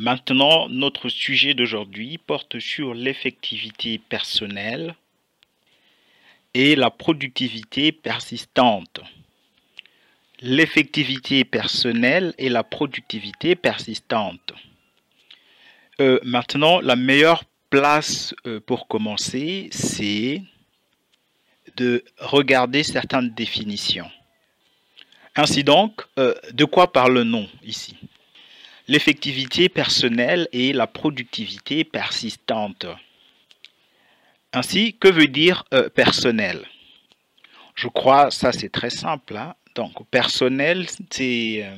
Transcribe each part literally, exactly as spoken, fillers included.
Maintenant, notre sujet d'aujourd'hui porte sur l'effectivité personnelle et la productivité persistante. L'effectivité personnelle et la productivité persistante. Euh, maintenant, la meilleure place euh, pour commencer, c'est de regarder certaines définitions. Ainsi donc, euh, de quoi parle-t-on ici? L'effectivité personnelle et la productivité persistante. Ainsi, que veut dire euh, personnel? Je crois ça c'est très simple. Hein? Donc, personnel, c'est euh,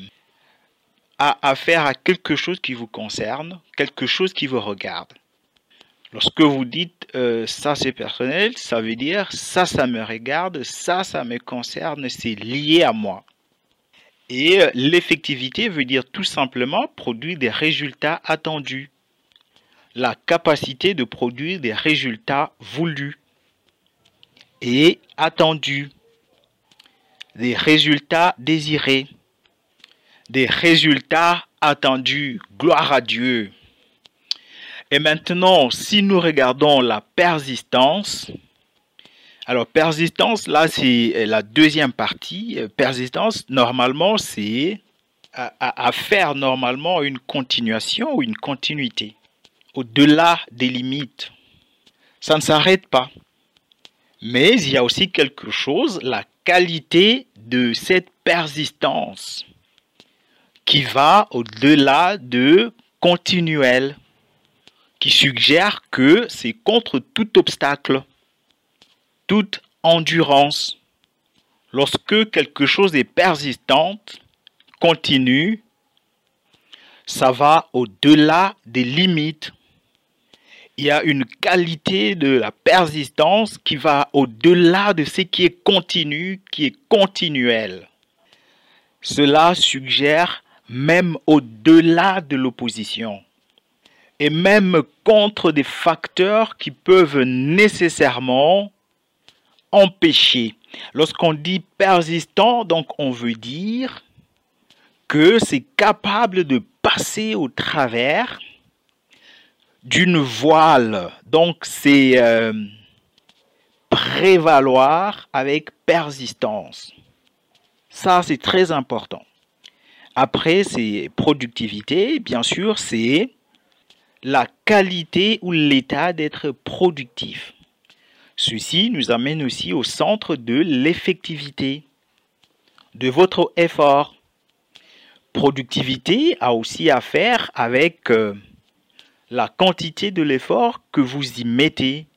à affaire à quelque chose qui vous concerne, quelque chose qui vous regarde. Lorsque vous dites euh, ça c'est personnel, ça veut dire ça ça me regarde, ça ça me concerne, c'est lié à moi. Et euh, l'effectivité veut dire tout simplement produire des résultats attendus. La capacité de produire des résultats voulus et attendus. Des résultats désirés. Des résultats attendus. Gloire à Dieu. Et maintenant, si nous regardons la persistance, alors persistance, là c'est la deuxième partie. Persistance, normalement, c'est à, à, à faire normalement une continuation ou une continuité. Au-delà des limites. Ça ne s'arrête pas. Mais il y a aussi quelque chose, la qualité de cette persistance qui va au-delà de continuel, qui suggère que c'est contre tout obstacle, toute endurance. Lorsque quelque chose est persistant, continue, ça va au-delà des limites. Il y a une qualité de la persistance qui va au-delà de ce qui est continu, qui est continuel. Cela suggère même au-delà de l'opposition et même contre des facteurs qui peuvent nécessairement empêcher. Lorsqu'on dit persistant, donc on veut dire que c'est capable de passer au travers d'une voile. Donc c'est euh, prévaloir avec persistance. Ça c'est très important. Après c'est productivité, bien sûr c'est la qualité ou l'état d'être productif. Ceci nous amène aussi au centre de l'effectivité de votre effort. Productivité a aussi à faire avec euh, la quantité de l'effort que vous y mettez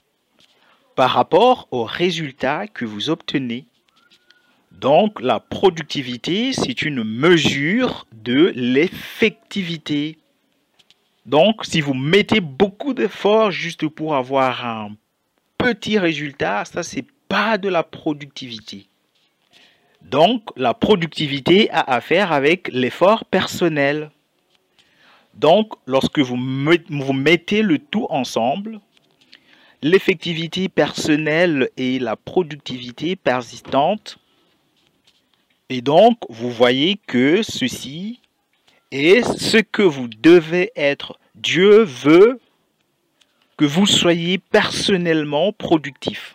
par rapport aux résultats que vous obtenez. Donc, la productivité, c'est une mesure de l'effectivité. Donc, si vous mettez beaucoup d'efforts juste pour avoir un petit résultat, ça, c'est pas de la productivité. Donc, la productivité a à faire avec l'effort personnel. Donc, lorsque vous mettez le tout ensemble, l'effectivité personnelle et la productivité persistante, et donc, vous voyez que ceci est ce que vous devez être. Dieu veut que vous soyez personnellement productif.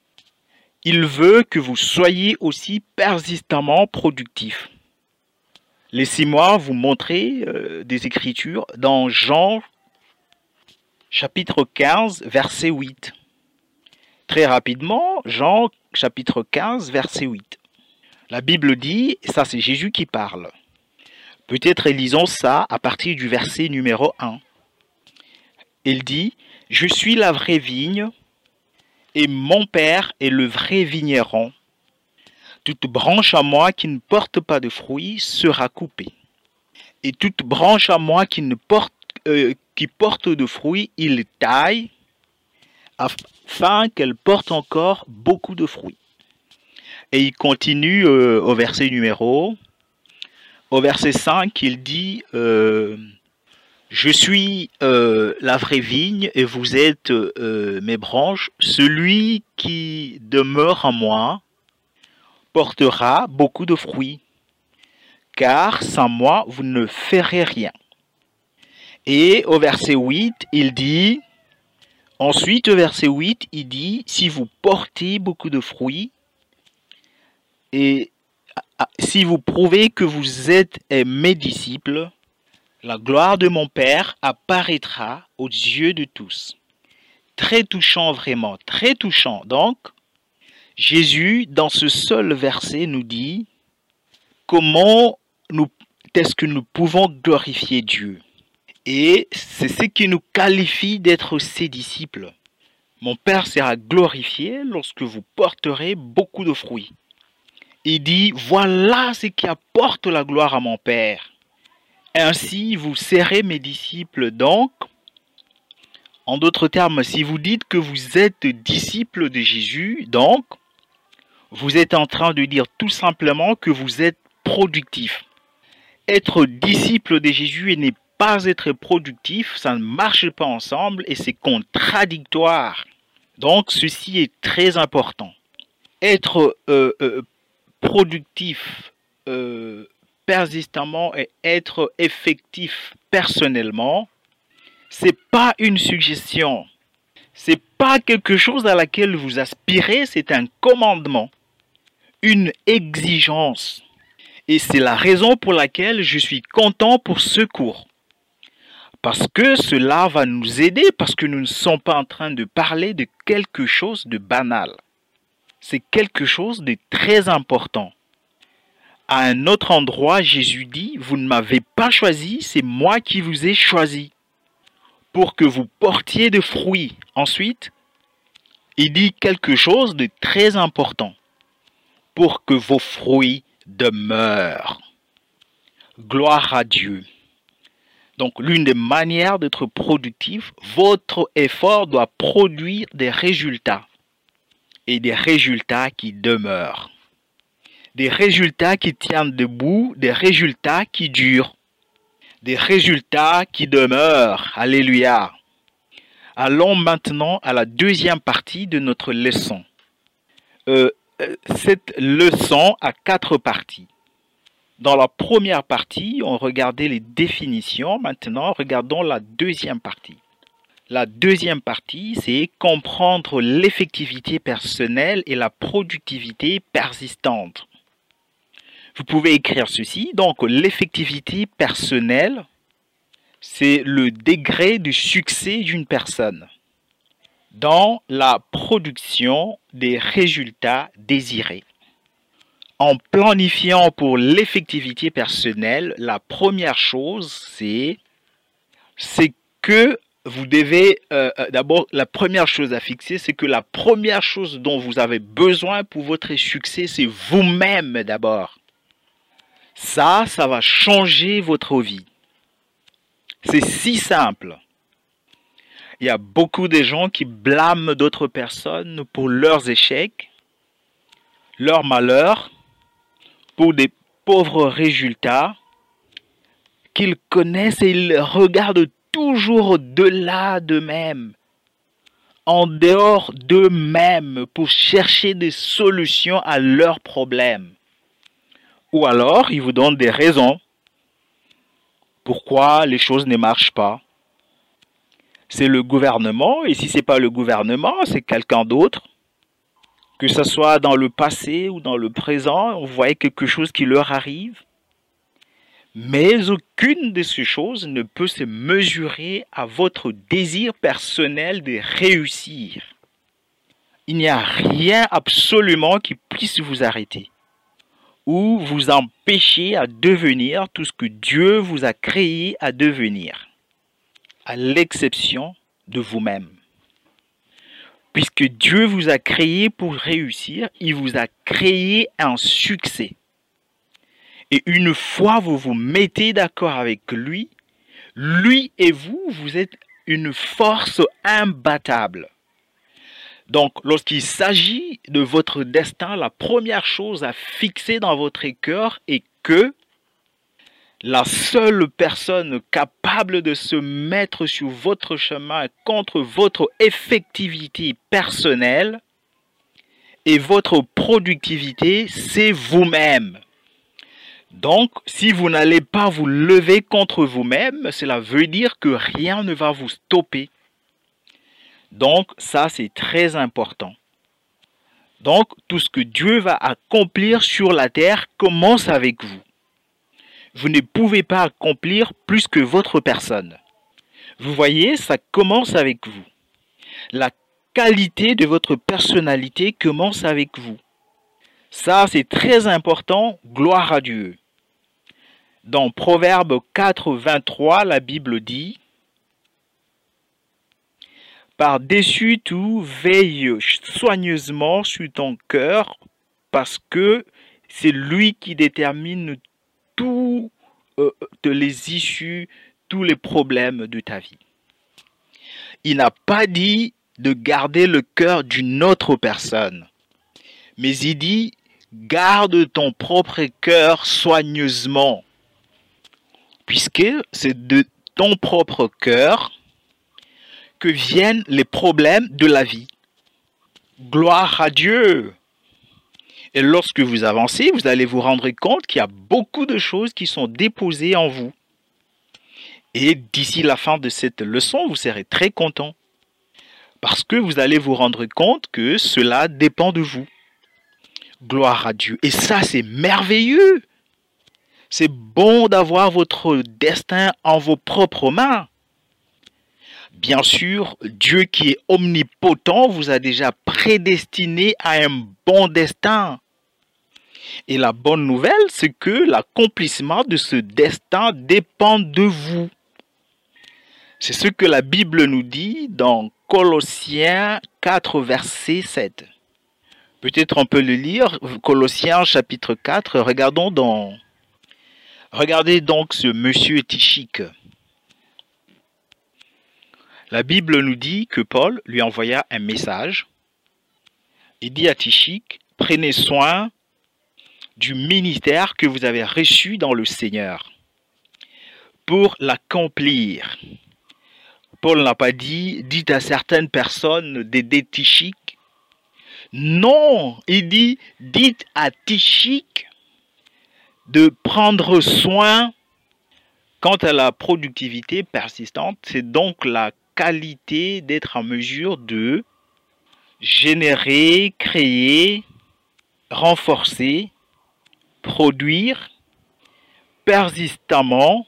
Il veut que vous soyez aussi persistamment productif. Laissez-moi vous montrer euh, des écritures dans Jean chapitre quinze, verset huit. Très rapidement, Jean chapitre quinze, verset huit. La Bible dit, ça c'est Jésus qui parle. Peut-être lisons ça à partir du verset numéro un. Il dit, « Je suis la vraie vigne et mon Père est le vrai vigneron. Toute branche à moi qui ne porte pas de fruits sera coupée. Et toute branche à moi qui, ne porte, euh, qui porte de fruits, il taille, afin qu'elle porte encore beaucoup de fruits. » Et il continue euh, au verset numéro, au verset cinq, il dit euh, « Je suis euh, la vraie vigne et vous êtes euh, mes branches. Celui qui demeure en moi portera beaucoup de fruits, car sans moi vous ne ferez rien. Et au verset huit, il dit, ensuite au verset huit, il dit, si vous portez beaucoup de fruits, et si vous prouvez que vous êtes mes disciples, la gloire de mon Père apparaîtra aux yeux de tous. Très touchant, vraiment, très touchant. Donc, Jésus, dans ce seul verset, nous dit comment nous, est-ce que nous pouvons glorifier Dieu. Et c'est ce qui nous qualifie d'être ses disciples. Mon Père sera glorifié lorsque vous porterez beaucoup de fruits. Il dit, voilà ce qui apporte la gloire à mon Père. Ainsi, vous serez mes disciples. Donc, en d'autres termes, si vous dites que vous êtes disciples de Jésus, donc, vous êtes en train de dire tout simplement que vous êtes productif. Être disciple de Jésus et ne pas être productif, ça ne marche pas ensemble et c'est contradictoire. Donc, ceci est très important. Être euh, euh, productif euh, persistamment et être effectif personnellement, c'est pas une suggestion. C'est pas quelque chose à laquelle vous aspirez, c'est un commandement, une exigence. Et c'est la raison pour laquelle je suis content pour ce cours. Parce que cela va nous aider, parce que nous ne sommes pas en train de parler de quelque chose de banal. C'est quelque chose de très important. À un autre endroit, Jésus dit, vous ne m'avez pas choisi, c'est moi qui vous ai choisi pour que vous portiez des fruits. Ensuite, il dit quelque chose de très important, pour que vos fruits demeurent. Gloire à Dieu. Donc, l'une des manières d'être productif, votre effort doit produire des résultats. Et des résultats qui demeurent. Des résultats qui tiennent debout, des résultats qui durent. Des résultats qui demeurent. Alléluia. Allons maintenant à la deuxième partie de notre leçon. Euh, cette leçon a quatre parties. Dans la première partie, on regardait les définitions. Maintenant, regardons la deuxième partie. La deuxième partie, c'est comprendre l'effectivité personnelle et la productivité persistante. Vous pouvez écrire ceci. Donc, l'effectivité personnelle, c'est le degré de succès d'une personne dans la production des résultats désirés. En planifiant pour l'effectivité personnelle, la première chose, c'est c'est que vous devez, euh, d'abord, la première chose à fixer, c'est que la première chose dont vous avez besoin pour votre succès, c'est vous-même d'abord. Ça, ça va changer votre vie. C'est si simple. Il y a beaucoup de gens qui blâment d'autres personnes pour leurs échecs, leurs malheurs, pour des pauvres résultats qu'ils connaissent et ils regardent toujours au-delà d'eux-mêmes, en dehors d'eux-mêmes, pour chercher des solutions à leurs problèmes. Ou alors, ils vous donnent des raisons pourquoi les choses ne marchent pas. C'est le gouvernement, et si ce n'est pas le gouvernement, c'est quelqu'un d'autre. Que ce soit dans le passé ou dans le présent, on voit quelque chose qui leur arrive. Mais aucune de ces choses ne peut se mesurer à votre désir personnel de réussir. Il n'y a rien absolument qui puisse vous arrêter ou vous empêcher à devenir tout ce que Dieu vous a créé à devenir, à l'exception de vous-même. Puisque Dieu vous a créé pour réussir, il vous a créé un succès. Et une fois vous vous mettez d'accord avec lui, lui et vous, vous êtes une force imbattable. Donc, lorsqu'il s'agit de votre destin, la première chose à fixer dans votre cœur est que la seule personne capable de se mettre sur votre chemin contre votre effectivité personnelle et votre productivité, c'est vous-même. Donc, si vous n'allez pas vous lever contre vous-même, cela veut dire que rien ne va vous stopper. Donc, ça, c'est très important. Donc, tout ce que Dieu va accomplir sur la terre commence avec vous. Vous ne pouvez pas accomplir plus que votre personne. Vous voyez, ça commence avec vous. La qualité de votre personnalité commence avec vous. Ça, c'est très important. Gloire à Dieu. Dans Proverbe quatre, vingt-trois, la Bible dit: par-dessus tout, veille soigneusement sur ton cœur, parce que c'est lui qui détermine toutes euh, les issues, tous les problèmes de ta vie. Il n'a pas dit de garder le cœur d'une autre personne, mais il dit: garde ton propre cœur soigneusement, puisque c'est de ton propre cœur que viennent les problèmes de la vie. Gloire à Dieu! Et lorsque vous avancez, vous allez vous rendre compte qu'il y a beaucoup de choses qui sont déposées en vous. Et d'ici la fin de cette leçon, vous serez très content. Parce que vous allez vous rendre compte que cela dépend de vous. Gloire à Dieu! Et ça, c'est merveilleux! C'est bon d'avoir votre destin en vos propres mains. Bien sûr, Dieu qui est omnipotent vous a déjà prédestiné à un bon destin. Et la bonne nouvelle, c'est que l'accomplissement de ce destin dépend de vous. C'est ce que la Bible nous dit dans Colossiens quatre, verset sept. Peut-être on peut le lire, Colossiens chapitre quatre, regardons dans... Regardez donc ce monsieur Tychik. La Bible nous dit que Paul lui envoya un message. Il dit à Tychik: prenez soin du ministère que vous avez reçu dans le Seigneur pour l'accomplir. Paul n'a pas dit: dites à certaines personnes d'aider Tychik. Non, il dit: dites à Tychik de prendre soin. Quant à la productivité persistante, c'est donc la qualité d'être en mesure de générer, créer, renforcer, produire persistamment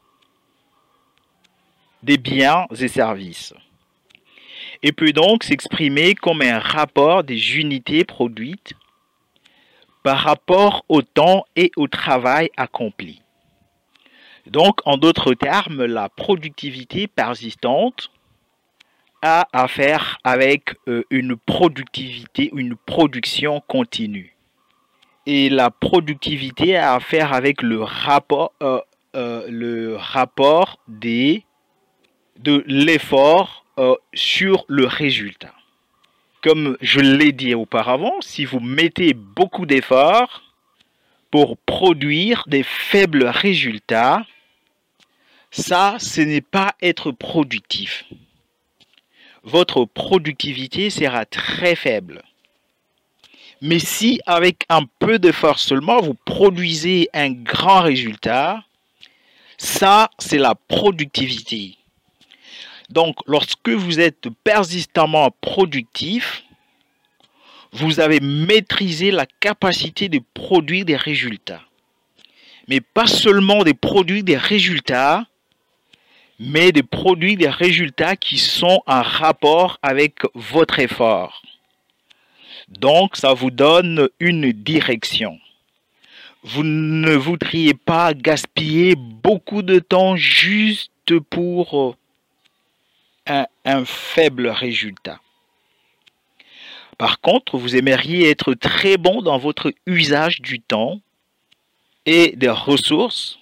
des biens et services. Et peut donc s'exprimer comme un rapport des unités produites par rapport au temps et au travail accompli. Donc, en d'autres termes, la productivité persistante a à faire avec euh, une productivité, une production continue. Et la productivité a à faire avec le rapport, euh, euh, le rapport des, de l'effort euh, sur le résultat. Comme je l'ai dit auparavant, si vous mettez beaucoup d'efforts pour produire des faibles résultats, ça, ce n'est pas être productif. Votre productivité sera très faible. Mais si avec un peu d'effort seulement, vous produisez un grand résultat, ça, c'est la productivité. Donc, lorsque vous êtes persistamment productif, vous avez maîtrisé la capacité de produire des résultats. Mais pas seulement de produire des résultats, mais de produire des résultats qui sont en rapport avec votre effort. Donc, ça vous donne une direction. Vous ne voudriez pas gaspiller beaucoup de temps juste pour un, un faible résultat. Par contre, vous aimeriez être très bon dans votre usage du temps et des ressources,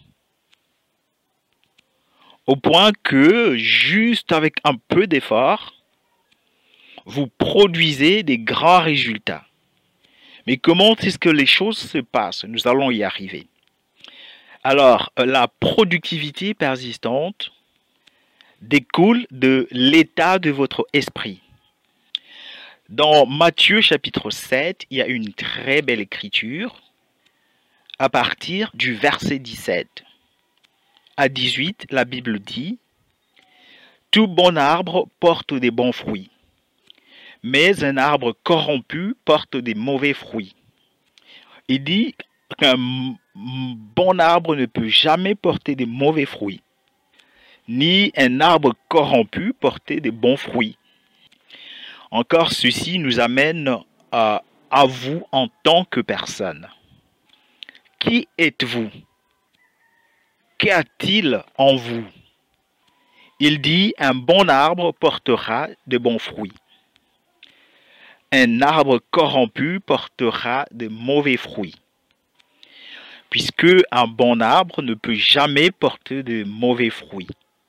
au point que, juste avec un peu d'effort, vous produisez des grands résultats. Mais comment est-ce que les choses se passent? Nous allons y arriver. Alors, la productivité persistante découle de l'état de votre esprit. Dans Matthieu chapitre sept, il y a une très belle écriture. à partir du verset dix-sept. À dix-huit, la Bible dit « Tout bon arbre porte des bons fruits, mais un arbre corrompu porte des mauvais fruits. » Il dit qu'un bon arbre ne peut jamais porter de mauvais fruits, ni un arbre corrompu porter de bons fruits. Encore, ceci nous amène à, à vous en tant que personne. Qui êtes-vous? Qu'y-a-t-il en vous? Il dit, un bon arbre portera de bons fruits. Un arbre corrompu portera de mauvais fruits. Puisque un bon arbre ne peut jamais porter de mauvais fruits,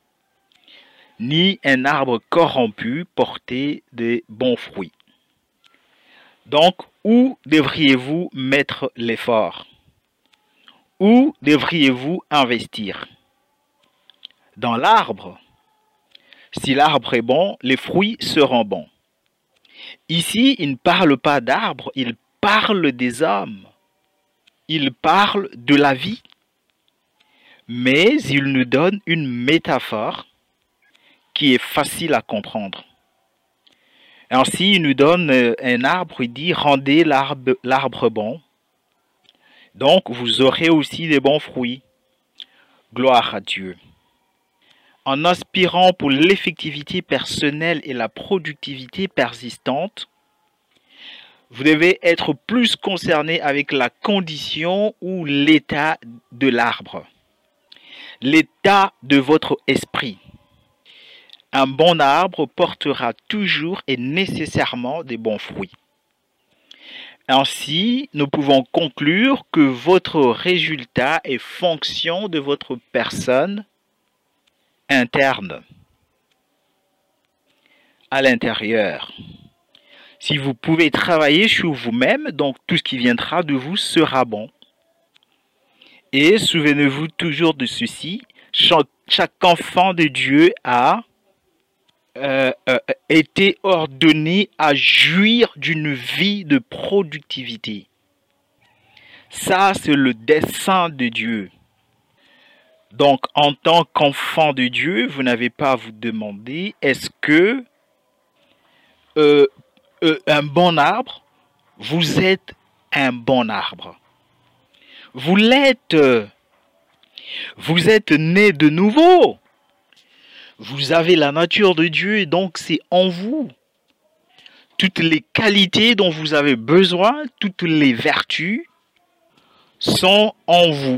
ni un arbre corrompu porter de bons fruits. Donc, où devriez-vous mettre l'effort? Où devriez-vous investir? Dans l'arbre. Si l'arbre est bon, les fruits seront bons. Ici, il ne parle pas d'arbre, il parle des hommes. Il parle de la vie. Mais il nous donne une métaphore qui est facile à comprendre. Ainsi, il nous donne un arbre, il dit, rendez l'arbre l'arbre bon. Donc, vous aurez aussi des bons fruits. Gloire à Dieu. En aspirant pour l'effectivité personnelle et la productivité persistante, vous devez être plus concerné avec la condition ou l'état de l'arbre, l'état de votre esprit. Un bon arbre portera toujours et nécessairement des bons fruits. Ainsi, nous pouvons conclure que votre résultat est fonction de votre personne interne, à l'intérieur. Si vous pouvez travailler sur vous-même, donc tout ce qui viendra de vous sera bon. Et souvenez-vous toujours de ceci, chaque enfant de Dieu a euh, euh, été ordonné à jouir d'une vie de productivité. Ça, c'est le dessein de Dieu. Donc, en tant qu'enfant de Dieu, vous n'avez pas à vous demander, est-ce que euh, euh, un bon arbre, vous êtes un bon arbre. Vous l'êtes. Vous êtes né de nouveau. Vous avez la nature de Dieu et donc c'est en vous. Toutes les qualités dont vous avez besoin, toutes les vertus sont en vous,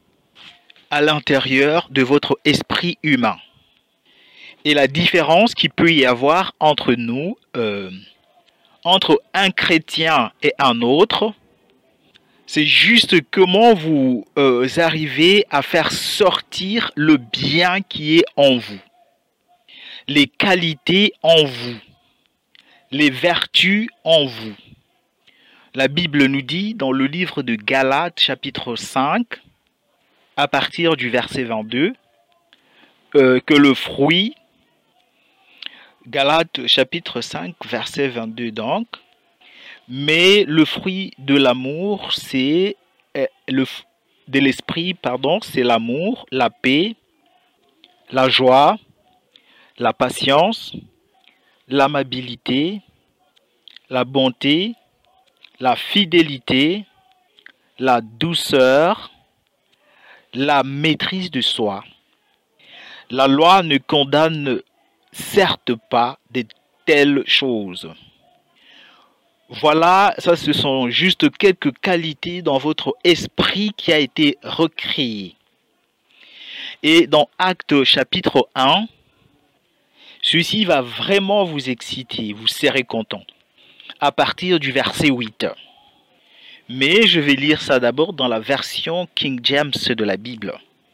à l'intérieur de votre esprit humain. Et la différence qu'il peut y avoir entre nous, euh, entre un chrétien et un autre, c'est juste comment vous euh, arrivez à faire sortir le bien qui est en vous, les qualités en vous, les vertus en vous. La Bible nous dit dans le livre de Galates chapitre cinq, à partir du verset vingt-deux, euh, que le fruit, Galates chapitre cinq, verset vingt-deux donc, mais le fruit de l'amour, c'est euh, le de l'esprit, pardon, c'est l'amour, la paix, la joie, la patience, l'amabilité, la bonté, la fidélité, la douceur, la maîtrise de soi. La loi ne condamne certes pas de telles choses. Voilà, ça ce sont juste quelques qualités dans votre esprit qui a été recréé. Et dans Actes chapitre un, ceci va vraiment vous exciter, vous serez content. À partir du verset huit. Mais je vais lire ça d'abord dans la version King James de la Bible.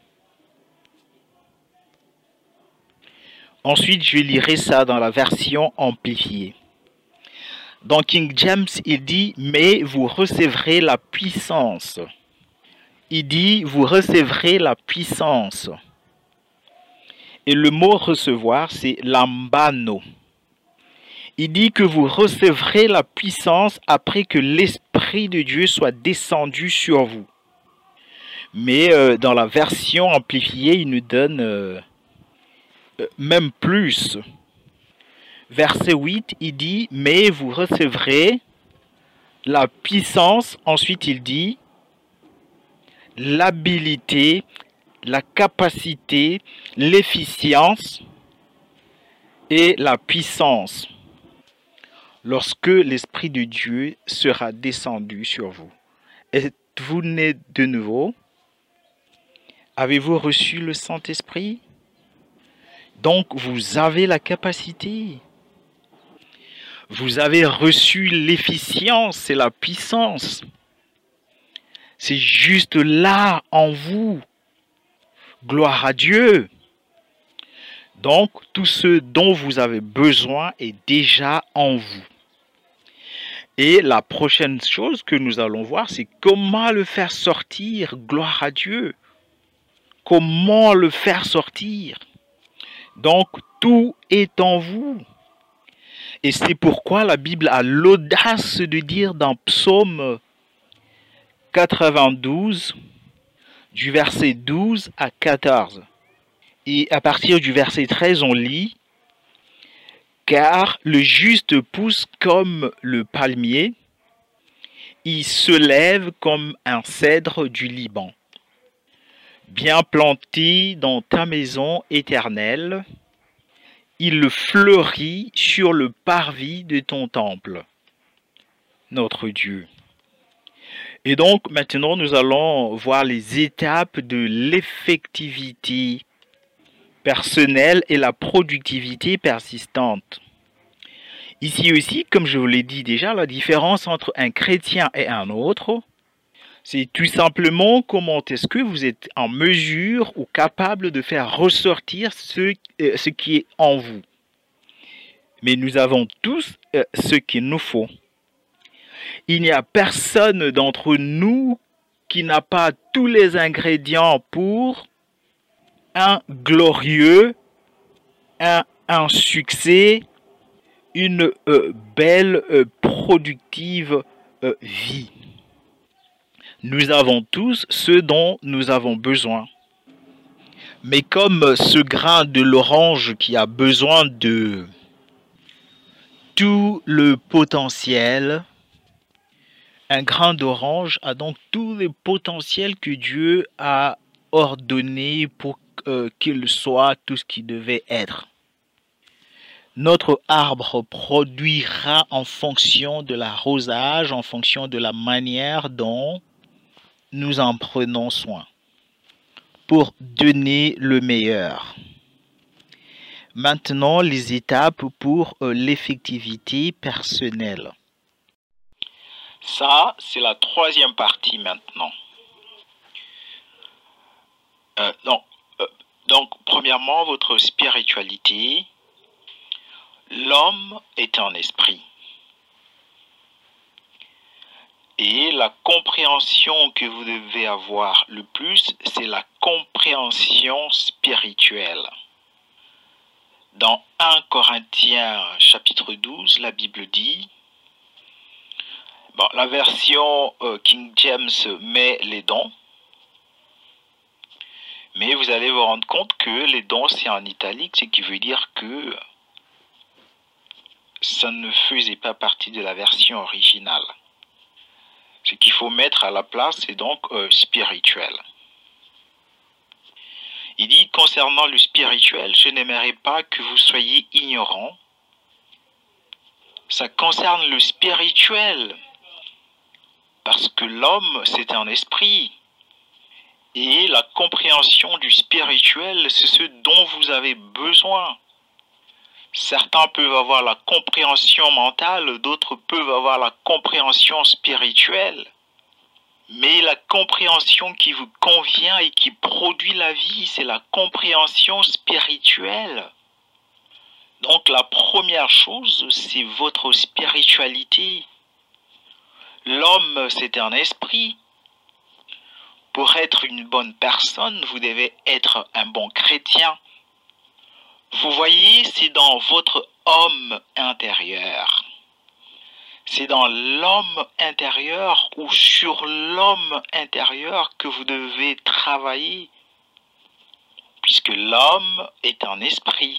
Ensuite, je lirai ça dans la version amplifiée. Dans King James, il dit « Mais vous recevrez la puissance ». Il dit « Vous recevrez la puissance ». Et le mot « recevoir », c'est « lambano ». Il dit que vous recevrez la puissance après que l'Esprit de Dieu soit descendu sur vous. Mais euh, dans la version amplifiée, il nous donne euh, euh, même plus. Verset huit, il dit, mais vous recevrez la puissance. Ensuite, il dit, l'habilité, la capacité, l'efficience et la puissance lorsque l'Esprit de Dieu sera descendu sur vous. Êtes-vous né de nouveau? Avez-vous reçu le Saint-Esprit? Donc, vous avez la capacité. Vous avez reçu l'efficience et la puissance. C'est juste là en vous. Gloire à Dieu. Donc, tout ce dont vous avez besoin est déjà en vous. Et la prochaine chose que nous allons voir, c'est comment le faire sortir. Gloire à Dieu. Comment le faire sortir. Donc, tout est en vous. Et c'est pourquoi la Bible a l'audace de dire dans Psaume quatre-vingt-douze, du verset douze à quatorze. Et à partir du verset treize, on lit « Car le juste pousse comme le palmier, il se lève comme un cèdre du Liban. Bien planté dans ta maison éternelle, il fleurit sur le parvis de ton temple, notre Dieu. » Et donc, maintenant, nous allons voir les étapes de l'effectivité personnelle et la productivité persistante. Ici aussi, comme je vous l'ai dit déjà, la différence entre un chrétien et un autre, c'est tout simplement comment est-ce que vous êtes en mesure ou capable de faire ressortir ce, euh, ce qui est en vous. Mais nous avons tous euh, ce qu'il nous faut. Il n'y a personne d'entre nous qui n'a pas tous les ingrédients pour un glorieux, un, un succès, une euh, belle, euh, productive euh, vie. Nous avons tous ce dont nous avons besoin. Mais comme ce grain de l'orange qui a besoin de tout le potentiel, un grain d'orange a donc tout le potentiel que Dieu a ordonné pour euh, qu'il soit tout ce qu'il devait être. Notre arbre produira en fonction de l'arrosage, en fonction de la manière dont nous en prenons soin, pour donner le meilleur. Maintenant, les étapes pour euh, l'effectivité personnelle. Ça, c'est la troisième partie maintenant. Euh, non, euh, donc, premièrement, votre spiritualité. L'homme est un esprit. Et la compréhension que vous devez avoir le plus, c'est la compréhension spirituelle. Dans un Corinthiens chapitre douze, la Bible dit, bon, la version euh, King James met les dons, mais vous allez vous rendre compte que les dons c'est en italique, ce qui veut dire que ça ne faisait pas partie de la version originale. Ce qu'il faut mettre à la place, c'est donc euh, spirituel. Il dit, concernant le spirituel, je n'aimerais pas que vous soyez ignorants. Ça concerne le spirituel. Parce que l'homme, c'est un esprit. Et la compréhension du spirituel, c'est ce dont vous avez besoin. Certains peuvent avoir la compréhension mentale, d'autres peuvent avoir la compréhension spirituelle. Mais la compréhension qui vous convient et qui produit la vie, c'est la compréhension spirituelle. Donc la première chose, c'est votre spiritualité. L'homme, c'est un esprit. Pour être une bonne personne, vous devez être un bon chrétien. Vous voyez, c'est dans votre homme intérieur. C'est dans l'homme intérieur ou sur l'homme intérieur que vous devez travailler, puisque l'homme est un esprit.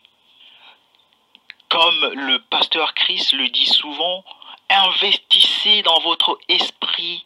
Comme le pasteur Chris le dit souvent, investissez dans votre esprit.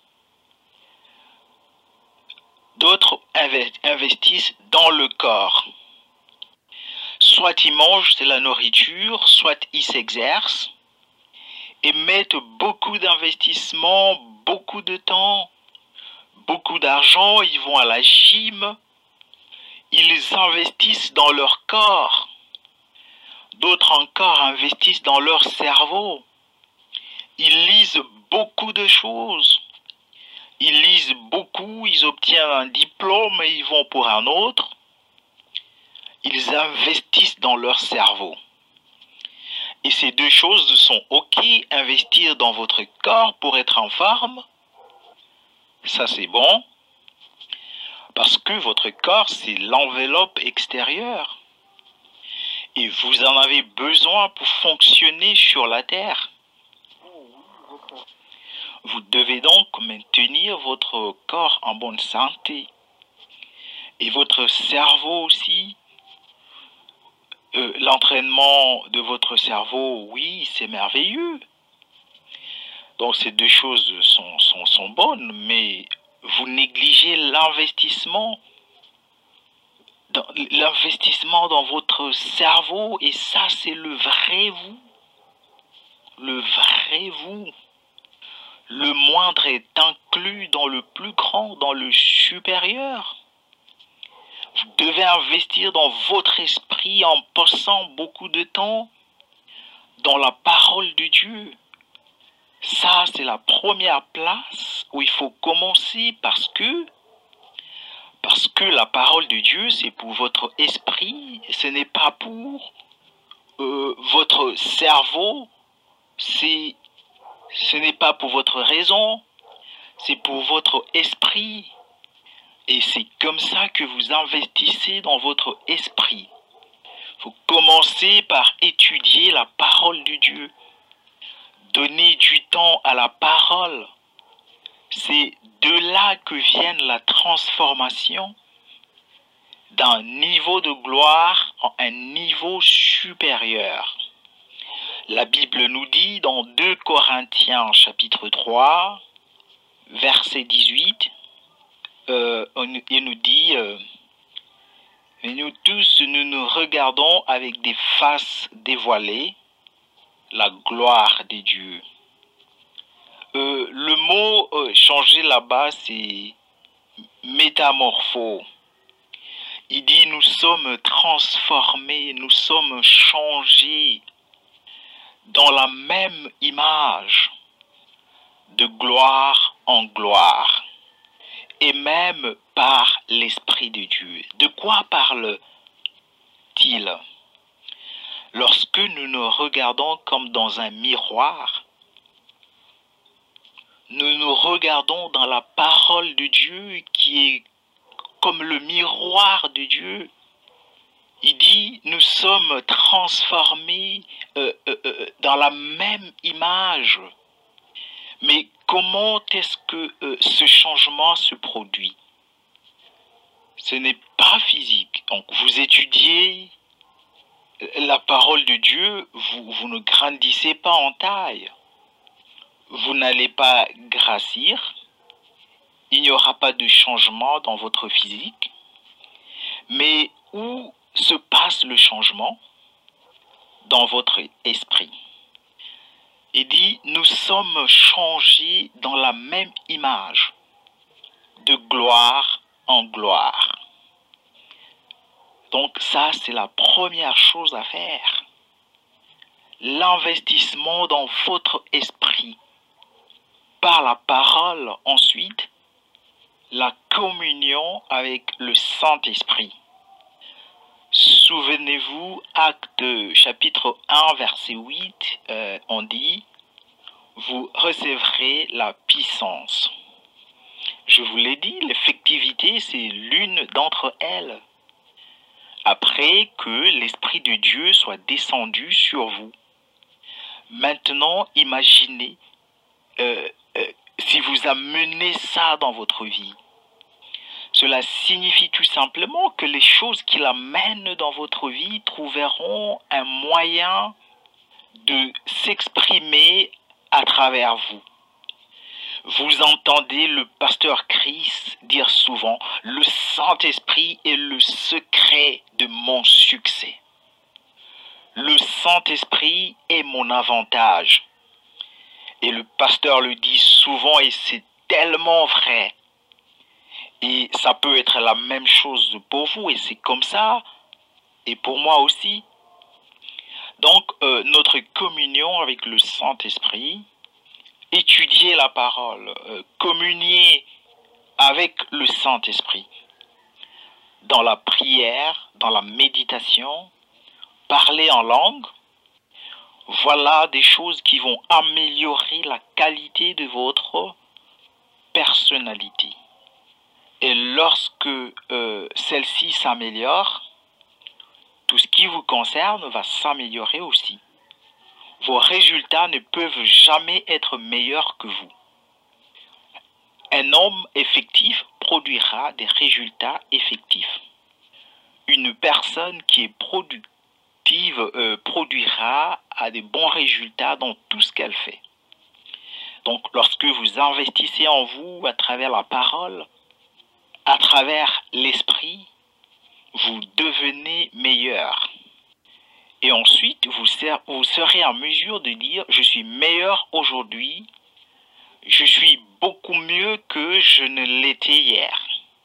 D'autres investissent dans le corps. Soit ils mangent de la nourriture, soit ils s'exercent et mettent beaucoup d'investissements, beaucoup de temps, beaucoup d'argent, ils vont à la gym, ils investissent dans leur corps. D'autres encore investissent dans leur cerveau. Ils lisent beaucoup de choses. Ils lisent beaucoup, ils obtiennent un diplôme et ils vont pour un autre. Ils investissent dans leur cerveau. Et ces deux choses sont OK. Investir dans votre corps pour être en forme, ça c'est bon. Parce que votre corps, c'est l'enveloppe extérieure. Et vous en avez besoin pour fonctionner sur la terre. Vous devez donc maintenir votre corps en bonne santé. Et votre cerveau aussi. Euh, l'entraînement de votre cerveau, oui, c'est merveilleux. Donc ces deux choses sont, sont, sont bonnes, mais vous négligez l'investissement. L'investissement dans votre cerveau, et ça c'est le vrai vous. Le vrai vous. Le moindre est inclus dans le plus grand, dans le supérieur. Vous devez investir dans votre esprit en passant beaucoup de temps dans la parole de Dieu. Ça, c'est la première place où il faut commencer parce que, parce que la parole de Dieu, c'est pour votre esprit, ce n'est pas pour euh, votre cerveau, c'est, ce n'est pas pour votre raison, c'est pour votre esprit. Et c'est comme ça que vous investissez dans votre esprit. Il faut commencer par étudier la parole de Dieu. Donner du temps à la parole. C'est de là que vient la transformation d'un niveau de gloire en un niveau supérieur. La Bible nous dit dans deux Corinthiens chapitre trois, verset dix-huit, Euh, il nous dit, euh, et nous tous, nous nous regardons avec des faces dévoilées, la gloire de Dieu. Euh, le mot euh, changé là-bas, c'est métamorpho. Il dit, nous sommes transformés, nous sommes changés dans la même image, de gloire en gloire. Et même par l'Esprit de Dieu. De quoi parle-t-il? Lorsque nous nous regardons comme dans un miroir, nous nous regardons dans la parole de Dieu qui est comme le miroir de Dieu. Il dit, nous sommes transformés euh, euh, euh, dans la même image. Mais comment est-ce que euh, ce changement se produit? Ce n'est pas physique. Donc vous étudiez la parole de Dieu, vous, vous ne grandissez pas en taille. Vous n'allez pas grossir. Il n'y aura pas de changement dans votre physique. Mais où se passe le changement? Dans votre esprit. Il dit, nous sommes changés dans la même image, de gloire en gloire. Donc ça, c'est la première chose à faire. L'investissement dans votre esprit. Par la parole, ensuite, la communion avec le Saint-Esprit. Souvenez-vous, Actes chapitre un, verset huit, euh, on dit, vous recevrez la puissance. Je vous l'ai dit, l'effectivité, c'est l'une d'entre elles. Après que l'Esprit de Dieu soit descendu sur vous. Maintenant, imaginez euh, euh, si vous amenez ça dans votre vie. Cela signifie tout simplement que les choses qui l'amènent dans votre vie trouveront un moyen de s'exprimer à travers vous. Vous entendez le pasteur Chris dire souvent, le Saint-Esprit est le secret de mon succès. Le Saint-Esprit est mon avantage. Et le pasteur le dit souvent et c'est tellement vrai. Et ça peut être la même chose pour vous et c'est comme ça. Et pour moi aussi. Donc, euh, notre communion avec le Saint-Esprit, étudier la parole, euh, communier avec le Saint-Esprit, dans la prière, dans la méditation, parler en langue, voilà des choses qui vont améliorer la qualité de votre personnalité. Et lorsque euh, celle-ci s'améliore, tout ce qui vous concerne va s'améliorer aussi. Vos résultats ne peuvent jamais être meilleurs que vous. Un homme effectif produira des résultats effectifs. Une personne qui est productive euh, produira à des bons résultats dans tout ce qu'elle fait. Donc, lorsque vous investissez en vous à travers la parole, à travers l'esprit, vous devenez meilleur. Et ensuite, vous, ser- vous serez en mesure de dire, je suis meilleur aujourd'hui, je suis beaucoup mieux que je ne l'étais hier.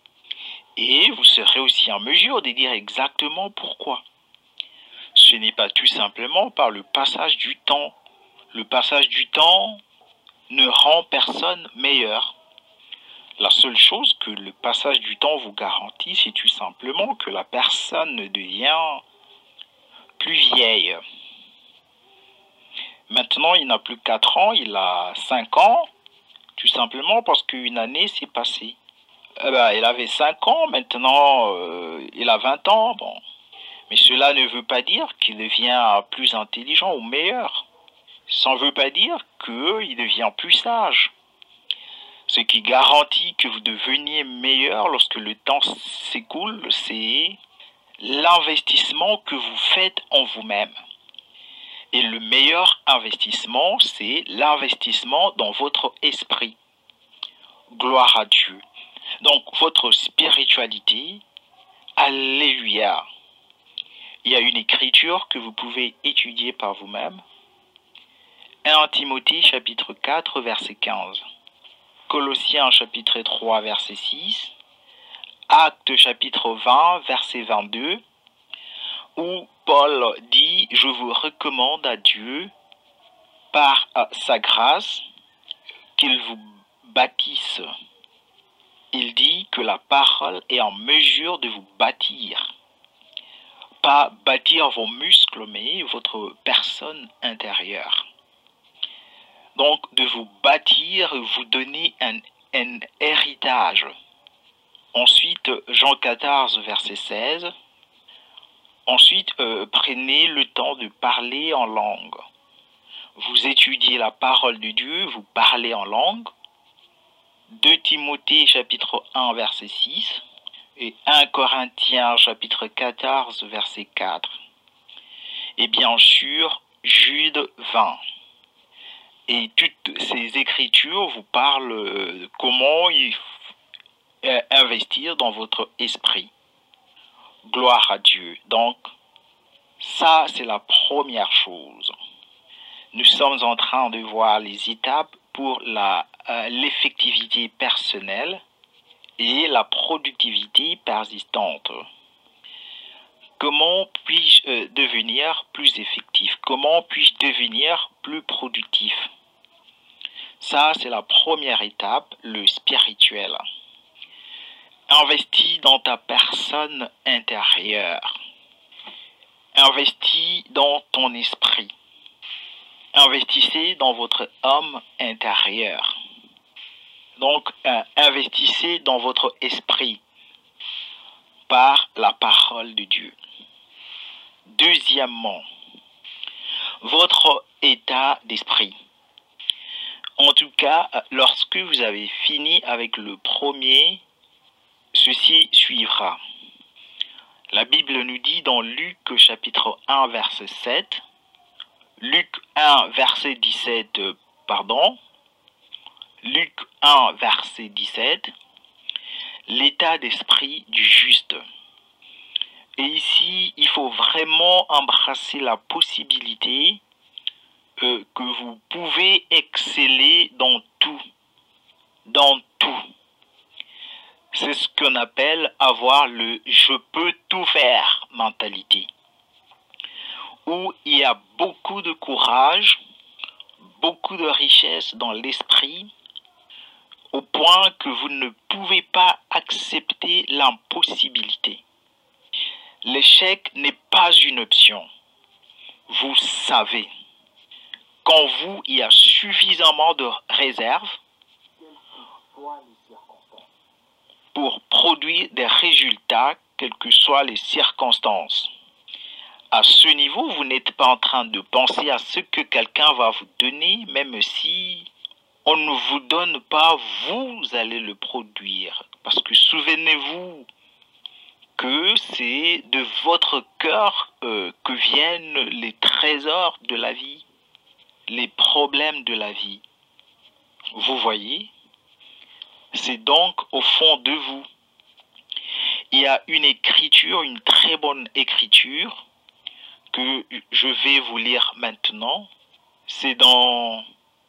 Et vous serez aussi en mesure de dire exactement pourquoi. Ce n'est pas tout simplement par le passage du temps. Le passage du temps ne rend personne meilleur. La seule chose que le passage du temps vous garantit, c'est tout simplement que la personne devient plus vieille. Maintenant, il n'a plus quatre ans, il a cinq ans, tout simplement parce qu'une année s'est passée. Eh ben, il avait cinq ans, maintenant euh, il a vingt ans. Bon. Mais cela ne veut pas dire qu'il devient plus intelligent ou meilleur. Ça ne veut pas dire qu'il devient plus sage. Ce qui garantit que vous deveniez meilleur lorsque le temps s'écoule, c'est l'investissement que vous faites en vous-même. Et le meilleur investissement, c'est l'investissement dans votre esprit. Gloire à Dieu. Donc, votre spiritualité, alléluia. Il y a une écriture que vous pouvez étudier par vous-même. premier Timothée chapitre quatre, verset quinze. Colossiens chapitre trois, verset six. Actes chapitre vingt, verset vingt-deux. Où Paul dit, je vous recommande à Dieu, par sa grâce, qu'il vous bâtisse. Il dit que la parole est en mesure de vous bâtir. Pas bâtir vos muscles, mais votre personne intérieure. Donc, de vous bâtir, vous donner un, un héritage. Ensuite, Jean quatorze, verset seize. Ensuite, euh, prenez le temps de parler en langue. Vous étudiez la parole de Dieu, vous parlez en langue. deux Timothée chapitre un, verset six. Et premier Corinthiens chapitre quatorze, verset quatre. Et bien sûr, Jude vingt. Et toutes ces écritures vous parlent de comment il faut investir dans votre esprit. Gloire à Dieu. Donc, ça, c'est la première chose. Nous sommes en train de voir les étapes pour la, euh, l'effectivité personnelle et la productivité persistante. Comment puis-je euh, devenir plus effectif? Comment puis-je devenir plus productif? Ça, c'est la première étape, le spirituel. Investis dans ta personne intérieure. Investis dans ton esprit. Investissez dans votre homme intérieur. Donc, euh, investissez dans votre esprit par la parole de Dieu. Deuxièmement, votre état d'esprit. En tout cas, lorsque vous avez fini avec le premier, ceci suivra. La Bible nous dit dans Luc chapitre un verset sept, Luc un verset dix-sept, pardon, Luc un verset dix-sept, l'état d'esprit du juste. Et ici, il faut vraiment embrasser la possibilité euh, que vous pouvez exceller dans tout. Dans tout. C'est ce qu'on appelle avoir le « je peux tout faire » mentalité. Où il y a beaucoup de courage, beaucoup de richesse dans l'esprit, au point que vous ne pouvez pas accepter l'impossibilité. L'échec n'est pas une option. Vous savez, qu'en vous, il y a suffisamment de réserves pour produire des résultats, quelles que soient les circonstances. À ce niveau, vous n'êtes pas en train de penser à ce que quelqu'un va vous donner, même si on ne vous donne pas, vous allez le produire. Parce que souvenez-vous que c'est de votre cœur euh, que viennent les trésors de la vie, les problèmes de la vie. Vous voyez? C'est donc au fond de vous. Il y a une écriture, une très bonne écriture, que je vais vous lire maintenant. C'est dans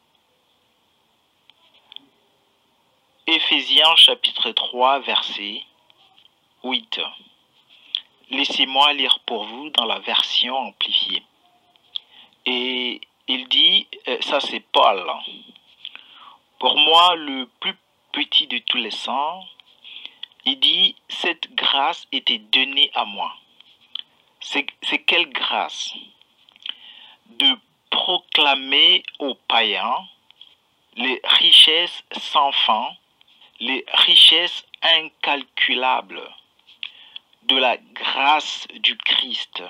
Éphésiens chapitre trois, verset huit. Laissez-moi lire pour vous dans la version amplifiée. Et il dit, ça c'est Paul, pour moi le plus petit de tous les saints, il dit, cette grâce était donnée à moi. C'est quelle grâce? De proclamer aux païens les richesses sans fin, les richesses incalculables de la grâce du Christ.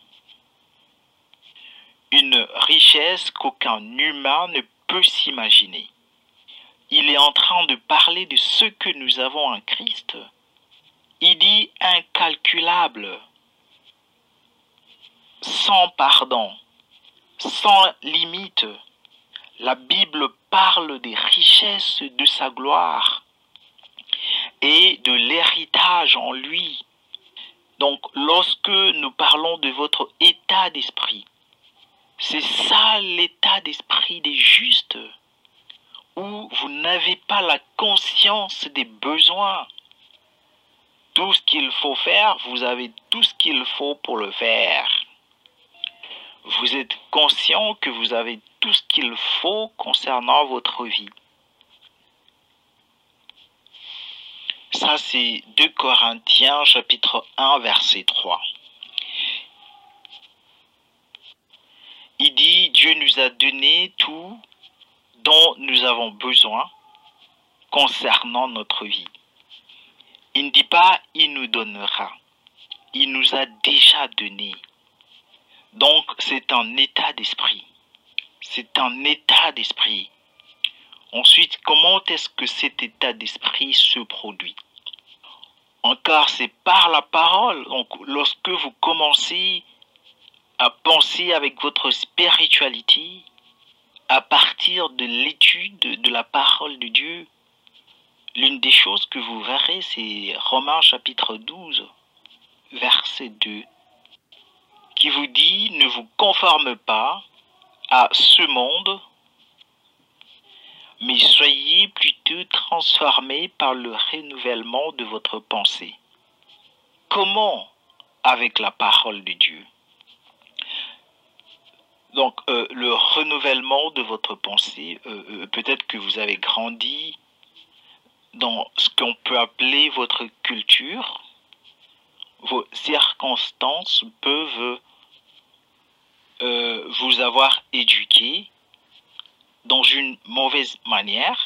Une richesse qu'aucun humain ne peut s'imaginer. Il est en train de parler de ce que nous avons en Christ. Il dit incalculable, sans pardon, sans limite. La Bible parle des richesses de sa gloire et de l'héritage en lui. Donc, lorsque nous parlons de votre état d'esprit, c'est ça l'état d'esprit des justes, où vous n'avez pas la conscience des besoins. Tout ce qu'il faut faire, vous avez tout ce qu'il faut pour le faire. Vous êtes conscient que vous avez tout ce qu'il faut concernant votre vie. Ça, c'est deux Corinthiens, chapitre un, verset trois. Il dit, Dieu nous a donné tout dont nous avons besoin concernant notre vie. Il ne dit pas, il nous donnera. Il nous a déjà donné. Donc, c'est un état d'esprit. C'est un état d'esprit. Ensuite, comment est-ce que cet état d'esprit se produit? Encore, c'est par la parole. Donc, lorsque vous commencez à penser avec votre spiritualité, à partir de l'étude de la parole de Dieu, l'une des choses que vous verrez, c'est Romains chapitre douze, verset deux, qui vous dit « Ne vous conforme pas à ce monde, mais soyez plutôt transformés par le renouvellement de votre pensée. » Comment? Avec la parole de Dieu. Donc, euh, le renouvellement de votre pensée, euh, euh, peut-être que vous avez grandi dans ce qu'on peut appeler votre culture. Vos circonstances peuvent euh, vous avoir éduqué dans une mauvaise manière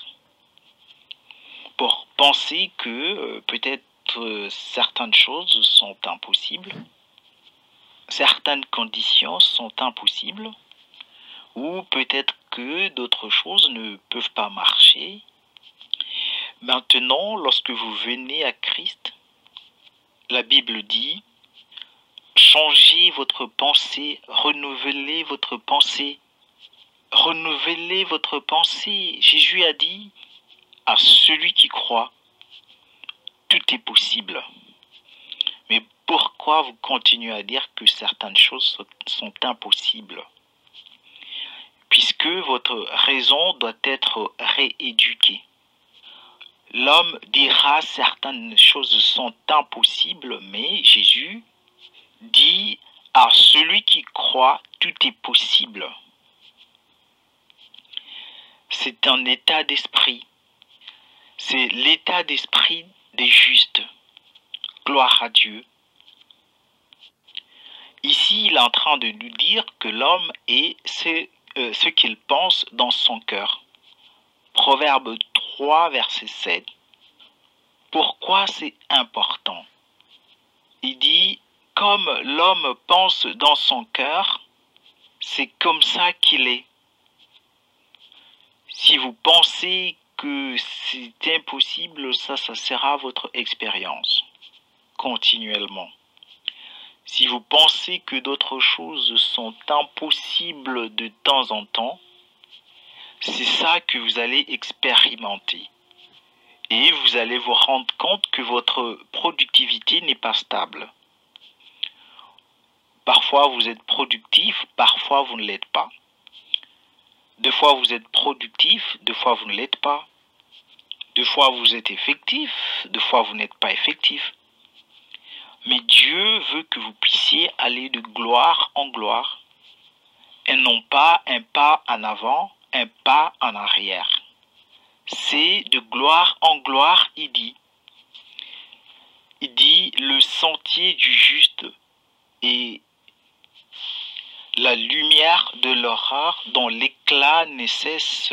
pour penser que euh, peut-être euh, certaines choses sont impossibles, certaines conditions sont impossibles, ou peut-être que d'autres choses ne peuvent pas marcher. Maintenant, lorsque vous venez à Christ, la Bible dit, changez votre pensée, renouvelez votre pensée, renouvelez votre pensée. Jésus a dit, à celui qui croit, tout est possible. Mais pourquoi vous continuez à dire que certaines choses sont impossibles? Puisque votre raison doit être rééduquée. L'homme dira certaines choses sont impossibles, mais Jésus dit à celui qui croit, tout est possible. C'est un état d'esprit. C'est l'état d'esprit des justes. Gloire à Dieu. Ici, il est en train de nous dire que l'homme est ce, euh, ce qu'il pense dans son cœur. Proverbe trois, verset sept. Pourquoi c'est important? Il dit, comme l'homme pense dans son cœur, c'est comme ça qu'il est. Si vous pensez que c'est impossible, ça, ça sera votre expérience, continuellement. Si vous pensez que d'autres choses sont impossibles de temps en temps, c'est ça que vous allez expérimenter. Et vous allez vous rendre compte que votre productivité n'est pas stable. Parfois vous êtes productif, parfois vous ne l'êtes pas. Deux fois vous êtes productif, deux fois vous ne l'êtes pas. Deux fois vous êtes effectif, deux fois vous n'êtes pas effectif. Mais Dieu veut que vous puissiez aller de gloire en gloire et non pas un pas en avant, un pas en arrière. C'est de gloire en gloire, il dit. Il dit le sentier du juste et la lumière de l'aurore dont l'éclat ne cesse,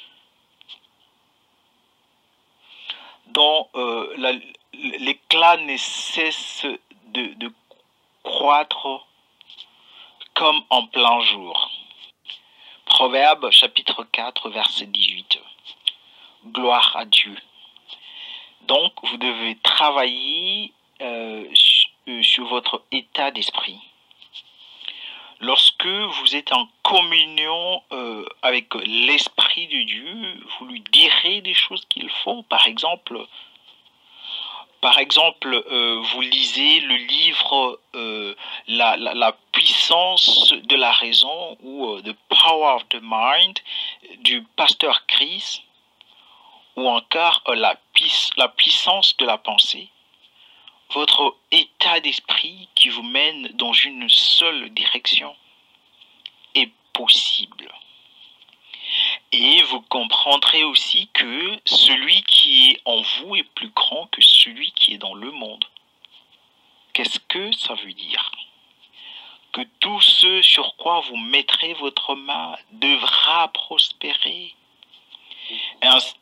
dont euh, la, l'éclat ne cesse de, de croître comme en plein jour. Proverbe chapitre quatre, verset dix-huit. Gloire à Dieu. Donc, vous devez travailler euh, sur votre état d'esprit. Lorsque vous êtes en communion euh, avec l'Esprit de Dieu, vous lui direz des choses qu'il faut. Par exemple, par exemple euh, vous lisez le livre euh, la, la, la puissance de la raison ou euh, The Power of the Mind du pasteur Chris, ou encore euh, la, la puissance de la pensée. Votre état d'esprit qui vous mène dans une seule direction est possible. Et vous comprendrez aussi que celui qui est en vous est plus grand que celui qui est dans le monde. Qu'est-ce que ça veut dire? Que tout ce sur quoi vous mettrez votre main devra prospérer. Ainsi,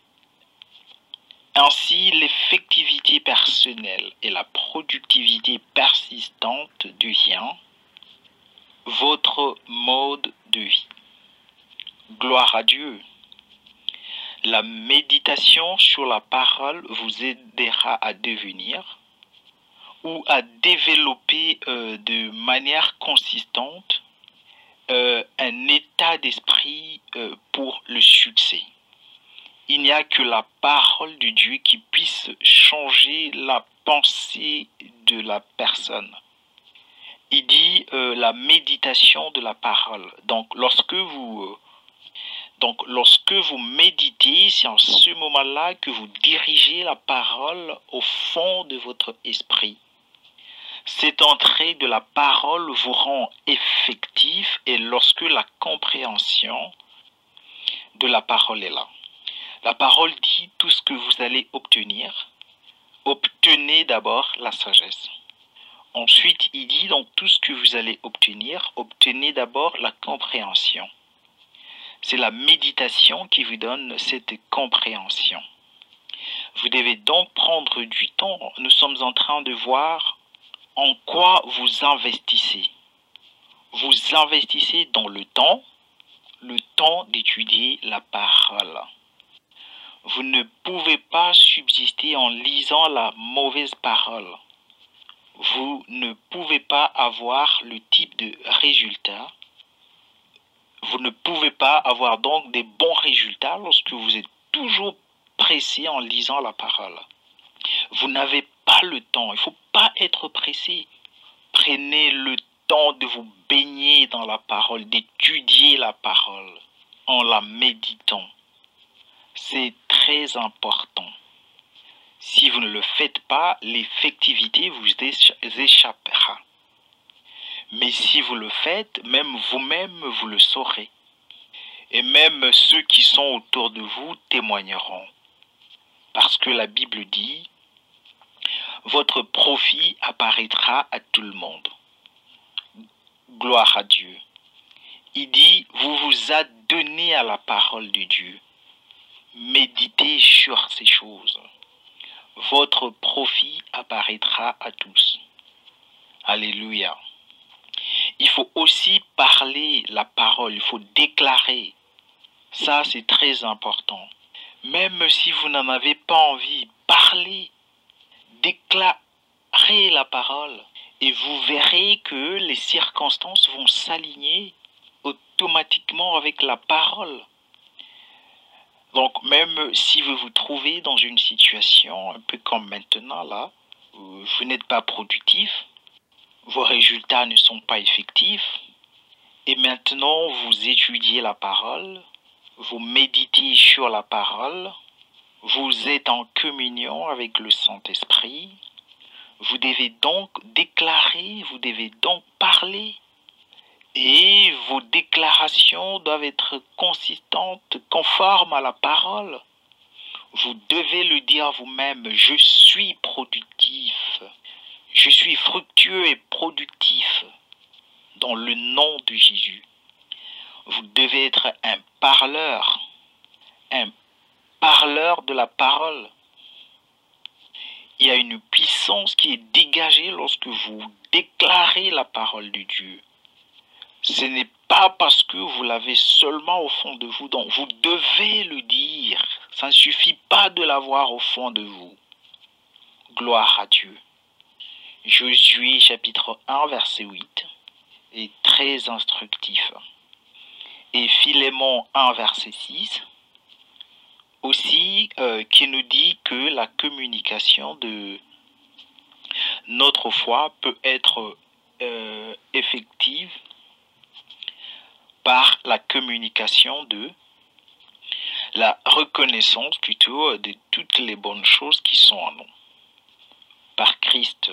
Ainsi, l'effectivité personnelle et la productivité persistante devient votre mode de vie. Gloire à Dieu. La méditation sur la parole vous aidera à devenir ou à développer euh, de manière consistante euh, un état d'esprit euh, pour le succès. Il n'y a que la parole de Dieu qui puisse changer la pensée de la personne. Il dit euh, la méditation de la parole. Donc lorsque vous, euh, donc, lorsque vous méditez, c'est en ce moment-là que vous dirigez la parole au fond de votre esprit. Cette entrée de la parole vous rend effectif et lorsque la compréhension de la parole est là. La parole dit tout ce que vous allez obtenir. Obtenez d'abord la sagesse. Ensuite, il dit donc tout ce que vous allez obtenir, obtenez d'abord la compréhension. C'est la méditation qui vous donne cette compréhension. Vous devez donc prendre du temps. Nous sommes en train de voir en quoi vous investissez. Vous investissez dans le temps, le temps d'étudier la parole. Vous ne pouvez pas subsister en lisant la mauvaise parole. Vous ne pouvez pas avoir le type de résultat. Vous ne pouvez pas avoir donc des bons résultats lorsque vous êtes toujours pressé en lisant la parole. Vous n'avez pas le temps. Il ne faut pas être pressé. Prenez le temps de vous baigner dans la parole, d'étudier la parole en la méditant. C'est très important. Si vous ne le faites pas, l'effectivité vous échappera. Mais si vous le faites, même vous-même, vous le saurez. Et même ceux qui sont autour de vous témoigneront. Parce que la Bible dit, votre profit apparaîtra à tout le monde. Gloire à Dieu. Il dit, vous vous adonnez à la parole de Dieu. Méditez sur ces choses. Votre profit apparaîtra à tous. Alléluia. Il faut aussi parler la parole, il faut déclarer. Ça, c'est très important. Même si vous n'en avez pas envie, parlez, déclarez la parole. Et vous verrez que les circonstances vont s'aligner automatiquement avec la parole. Donc, même si vous vous trouvez dans une situation, un peu comme maintenant, là, où vous n'êtes pas productif, vos résultats ne sont pas effectifs, et maintenant vous étudiez la parole, vous méditez sur la parole, vous êtes en communion avec le Saint-Esprit, vous devez donc déclarer, vous devez donc parler. Et vos déclarations doivent être consistantes, conformes à la parole. Vous devez le dire vous-même, je suis productif, je suis fructueux et productif dans le nom de Jésus. Vous devez être un parleur, un parleur de la parole. Il y a une puissance qui est dégagée lorsque vous déclarez la parole de Dieu. Ce n'est pas parce que vous l'avez seulement au fond de vous, donc vous devez le dire. Ça ne suffit pas de l'avoir au fond de vous. Gloire à Dieu. Josué chapitre un verset huit est très instructif. Et Philémon un verset six aussi euh, qui nous dit que la communication de notre foi peut être euh, effective par la communication de la reconnaissance plutôt de toutes les bonnes choses qui sont en nous, par Christ.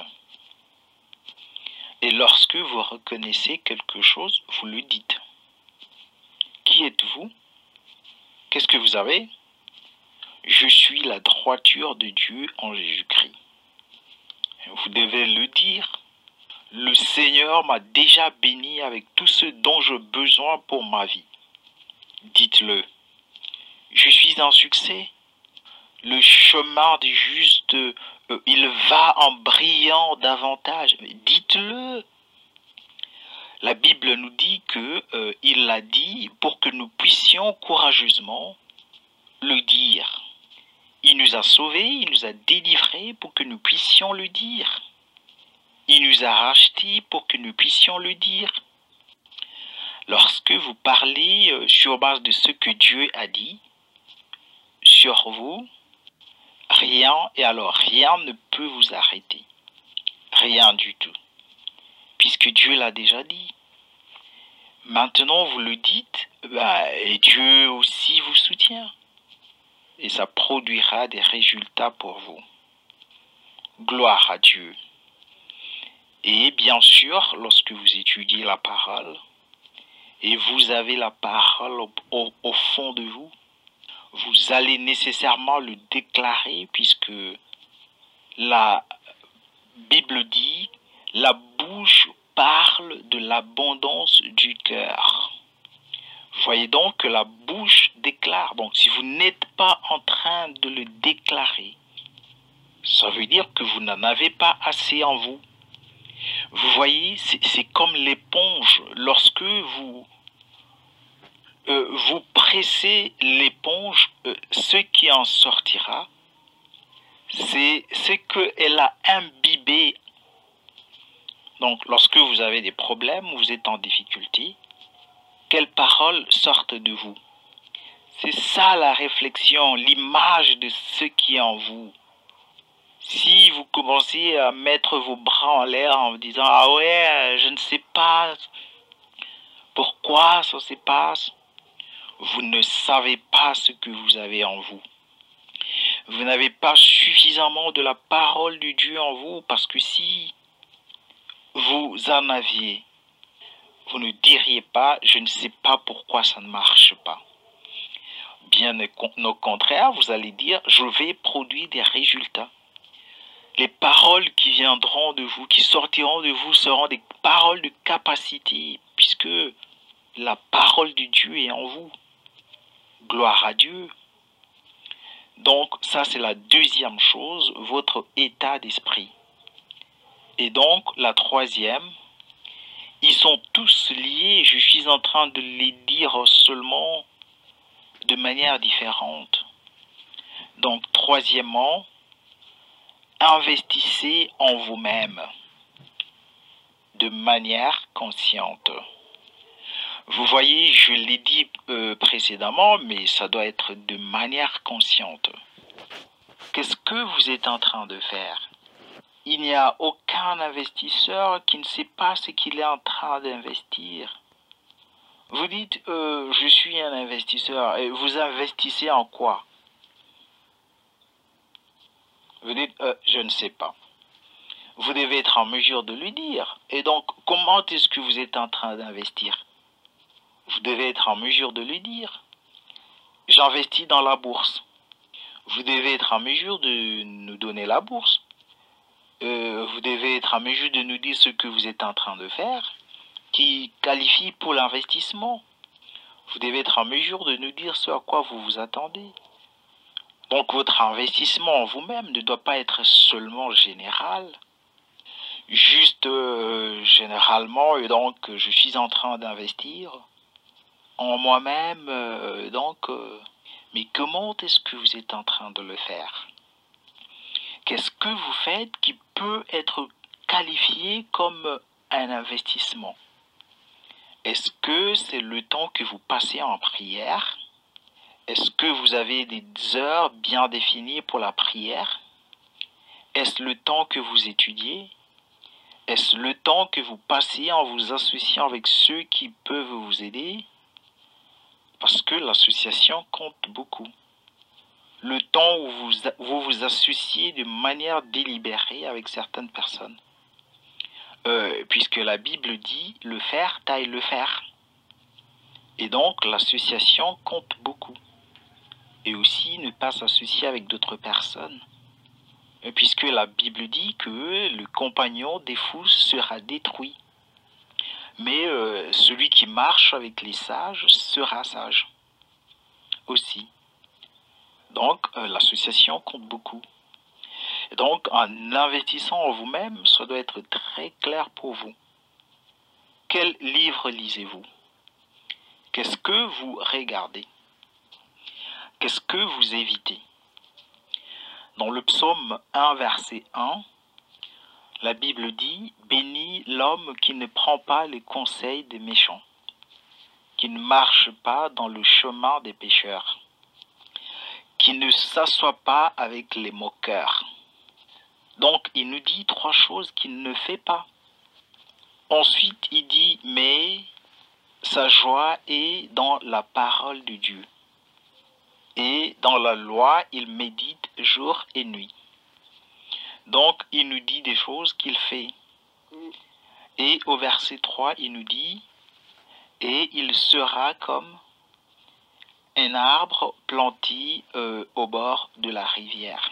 Et lorsque vous reconnaissez quelque chose, vous le dites. Qui êtes-vous? Qu'est-ce que vous avez? Je suis la droiture de Dieu en Jésus-Christ. Vous devez le dire. Le Seigneur m'a déjà béni avec tout ce dont j'ai besoin pour ma vie. Dites-le. Je suis un succès. Le chemin du juste, euh, il va en brillant davantage. Dites-le. La Bible nous dit que euh, il l'a dit pour que nous puissions courageusement le dire. Il nous a sauvés, il nous a délivrés pour que nous puissions le dire. Il nous a rachetés pour que nous puissions le dire. Lorsque vous parlez euh, sur base de ce que Dieu a dit sur vous, rien, et alors rien ne peut vous arrêter. Rien du tout. Puisque Dieu l'a déjà dit. Maintenant vous le dites, ben, et Dieu aussi vous soutient. Et ça produira des résultats pour vous. Gloire à Dieu. Et bien sûr, lorsque vous étudiez la parole, et vous avez la parole au, au, au fond de vous, vous allez nécessairement le déclarer puisque la Bible dit, la bouche parle de l'abondance du cœur. Voyez donc que la bouche déclare. Donc si vous n'êtes pas en train de le déclarer, ça veut dire que vous n'en avez pas assez en vous. Vous voyez, c'est comme l'éponge. Lorsque vous euh, vous pressez l'éponge, euh, ce qui en sortira, c'est ce qu'elle a imbibé. Donc, lorsque vous avez des problèmes, vous êtes en difficulté, quelles paroles sortent de vous? C'est ça la réflexion, l'image de ce qui est en vous. Si vous commencez à mettre vos bras en l'air en vous disant « Ah ouais, je ne sais pas pourquoi ça se passe », vous ne savez pas ce que vous avez en vous. Vous n'avez pas suffisamment de la parole de Dieu en vous, parce que si vous en aviez, vous ne diriez pas « je ne sais pas pourquoi ça ne marche pas ». Bien au contraire, vous allez dire « je vais produire des résultats ». Les paroles qui viendront de vous, qui sortiront de vous, seront des paroles de capacité, puisque la parole de Dieu est en vous. Gloire à Dieu. Donc, ça, c'est la deuxième chose, votre état d'esprit. Et donc, la troisième, ils sont tous liés, je suis en train de les dire seulement de manière différente. Donc, troisièmement, investissez en vous-même de manière consciente. Vous voyez, je l'ai dit euh, précédemment, mais ça doit être de manière consciente. Qu'est-ce que vous êtes en train de faire? Il n'y a aucun investisseur qui ne sait pas ce qu'il est en train d'investir. Vous dites, euh, je suis un investisseur, et vous investissez en quoi? Vous dites, euh, je ne sais pas. Vous devez être en mesure de lui dire. Et donc, comment est-ce que vous êtes en train d'investir? Vous devez être en mesure de lui dire. J'investis dans la bourse. Vous devez être en mesure de nous donner la bourse. Euh, vous devez être en mesure de nous dire ce que vous êtes en train de faire, qui qualifie pour l'investissement. Vous devez être en mesure de nous dire ce à quoi vous vous attendez. Donc votre investissement en vous-même ne doit pas être seulement général. Juste euh, généralement, et donc je suis en train d'investir en moi-même, euh, donc, euh, mais comment est-ce que vous êtes en train de le faire? Qu'est-ce que vous faites qui peut être qualifié comme un investissement? Est-ce que c'est le temps que vous passez en prière? Est-ce que vous avez des heures bien définies pour la prière? Est-ce le temps que vous étudiez? Est-ce le temps que vous passez en vous associant avec ceux qui peuvent vous aider? Parce que l'association compte beaucoup. Le temps où vous vous, vous associez de manière délibérée avec certaines personnes. Euh, puisque la Bible dit « le faire taille le faire ». Et donc l'association compte beaucoup. Et aussi ne pas s'associer avec d'autres personnes. Puisque la Bible dit que le compagnon des fous sera détruit. Mais euh, celui qui marche avec les sages sera sage aussi. Donc euh, l'association compte beaucoup. Et donc en investissant en vous-même, ça doit être très clair pour vous. Quel livre lisez-vous? Qu'est-ce que vous regardez? Qu'est-ce que vous évitez? Dans le psaume un, verset un, la Bible dit « Bénis l'homme qui ne prend pas les conseils des méchants, qui ne marche pas dans le chemin des pécheurs, qui ne s'assoit pas avec les moqueurs. » Donc, il nous dit trois choses qu'il ne fait pas. Ensuite, il dit « Mais sa joie est dans la parole de Dieu. Et dans la loi, il médite jour et nuit. » Donc, il nous dit des choses qu'il fait. Et au verset trois, il nous dit « Et il sera comme un arbre planté euh, au bord de la rivière,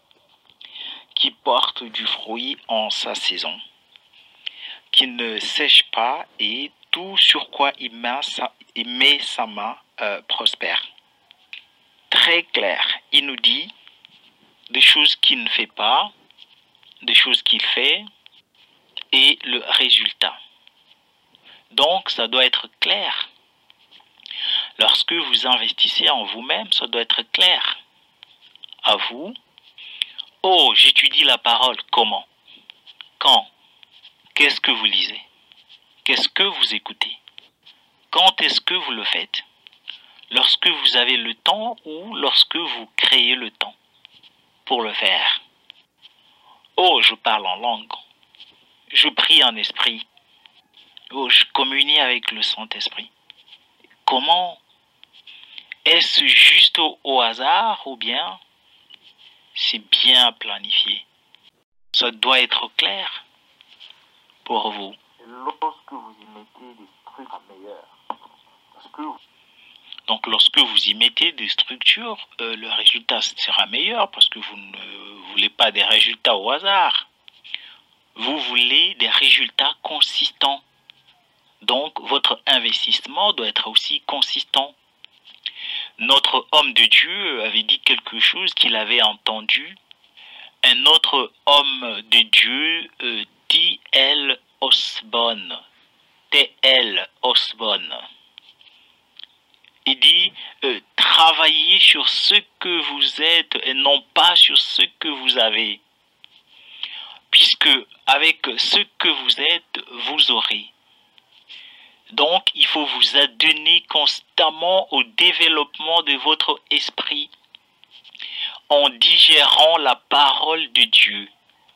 qui porte du fruit en sa saison, qui ne sèche pas, et tout sur quoi il met sa, il met sa main euh, prospère. » Très clair, il nous dit des choses qu'il ne fait pas, des choses qu'il fait, et le résultat. Donc, ça doit être clair. Lorsque vous investissez en vous-même, ça doit être clair. À vous. Oh, j'étudie la parole. Comment? Quand? Qu'est-ce que vous lisez? Qu'est-ce que vous écoutez? Quand est-ce que vous le faites? Lorsque vous avez le temps ou lorsque vous créez le temps pour le faire? Oh, je parle en langue. Je prie en esprit. Oh, je communie avec le Saint-Esprit. Comment? Est-ce juste au, au hasard ou bien c'est bien planifié? Ça doit être clair pour vous. Lorsque vous y mettez des structures meilleures, parce que... Donc lorsque vous y mettez des structures, euh, le résultat sera meilleur parce que vous ne voulez pas des résultats au hasard. Vous voulez des résultats consistants. Donc votre investissement doit être aussi consistant. Notre homme de Dieu avait dit quelque chose qu'il avait entendu. Un autre homme de Dieu, euh, T L Osborne, T L Osborne, il dit euh, travaillez sur ce que vous êtes et non pas sur ce que vous avez. Puisque avec ce que vous êtes, vous aurez. Donc, il faut vous adonner constamment au développement de votre esprit en digérant la parole de Dieu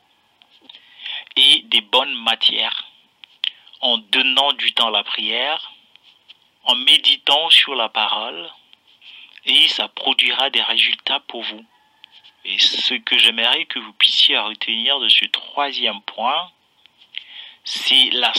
et des bonnes matières, en donnant du temps à la prière, en méditant sur la parole, et ça produira des résultats pour vous. Et ce que j'aimerais que vous puissiez retenir de ce troisième point, c'est la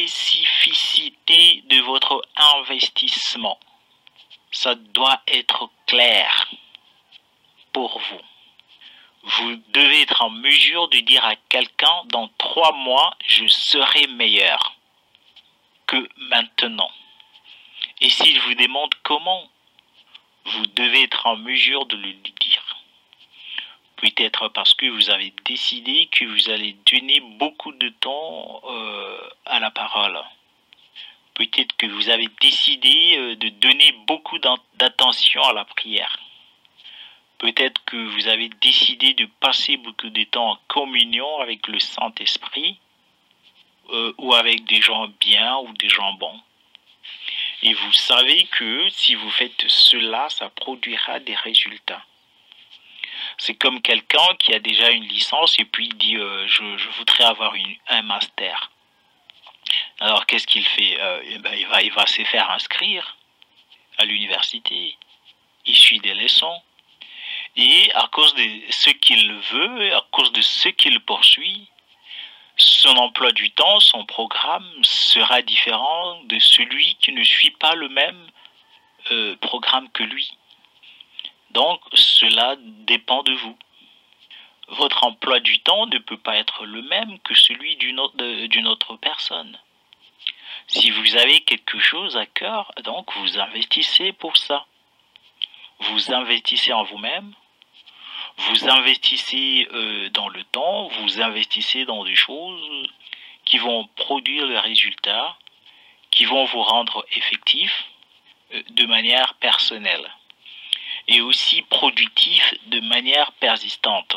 spécificité de votre investissement. Ça doit être clair pour vous. Vous devez être en mesure de dire à quelqu'un, dans trois mois, je serai meilleur que maintenant. Et s'il vous demande comment, vous devez être en mesure de le lui dire. Peut-être parce que vous avez décidé que vous allez donner beaucoup de temps euh, à la parole. Peut-être que vous avez décidé euh, de donner beaucoup d'attention à la prière. Peut-être que vous avez décidé de passer beaucoup de temps en communion avec le Saint-Esprit euh, ou avec des gens bien ou des gens bons. Et vous savez que si vous faites cela, ça produira des résultats. C'est comme quelqu'un qui a déjà une licence et puis il dit euh, je, je voudrais avoir une, un master. Alors qu'est-ce qu'il fait? euh, eh ben, il, va, il va se faire inscrire à l'université. Il suit des leçons. Et à cause de ce qu'il veut, à cause de ce qu'il poursuit, son emploi du temps, son programme sera différent de celui qui ne suit pas le même euh, programme que lui. Donc, cela dépend de vous. Votre emploi du temps ne peut pas être le même que celui d'une autre, d'une autre personne. Si vous avez quelque chose à cœur, donc vous investissez pour ça. Vous investissez en vous-même, vous investissez euh, dans le temps, vous investissez dans des choses qui vont produire le résultat, qui vont vous rendre effectif euh, de manière personnelle et aussi productif de manière persistante.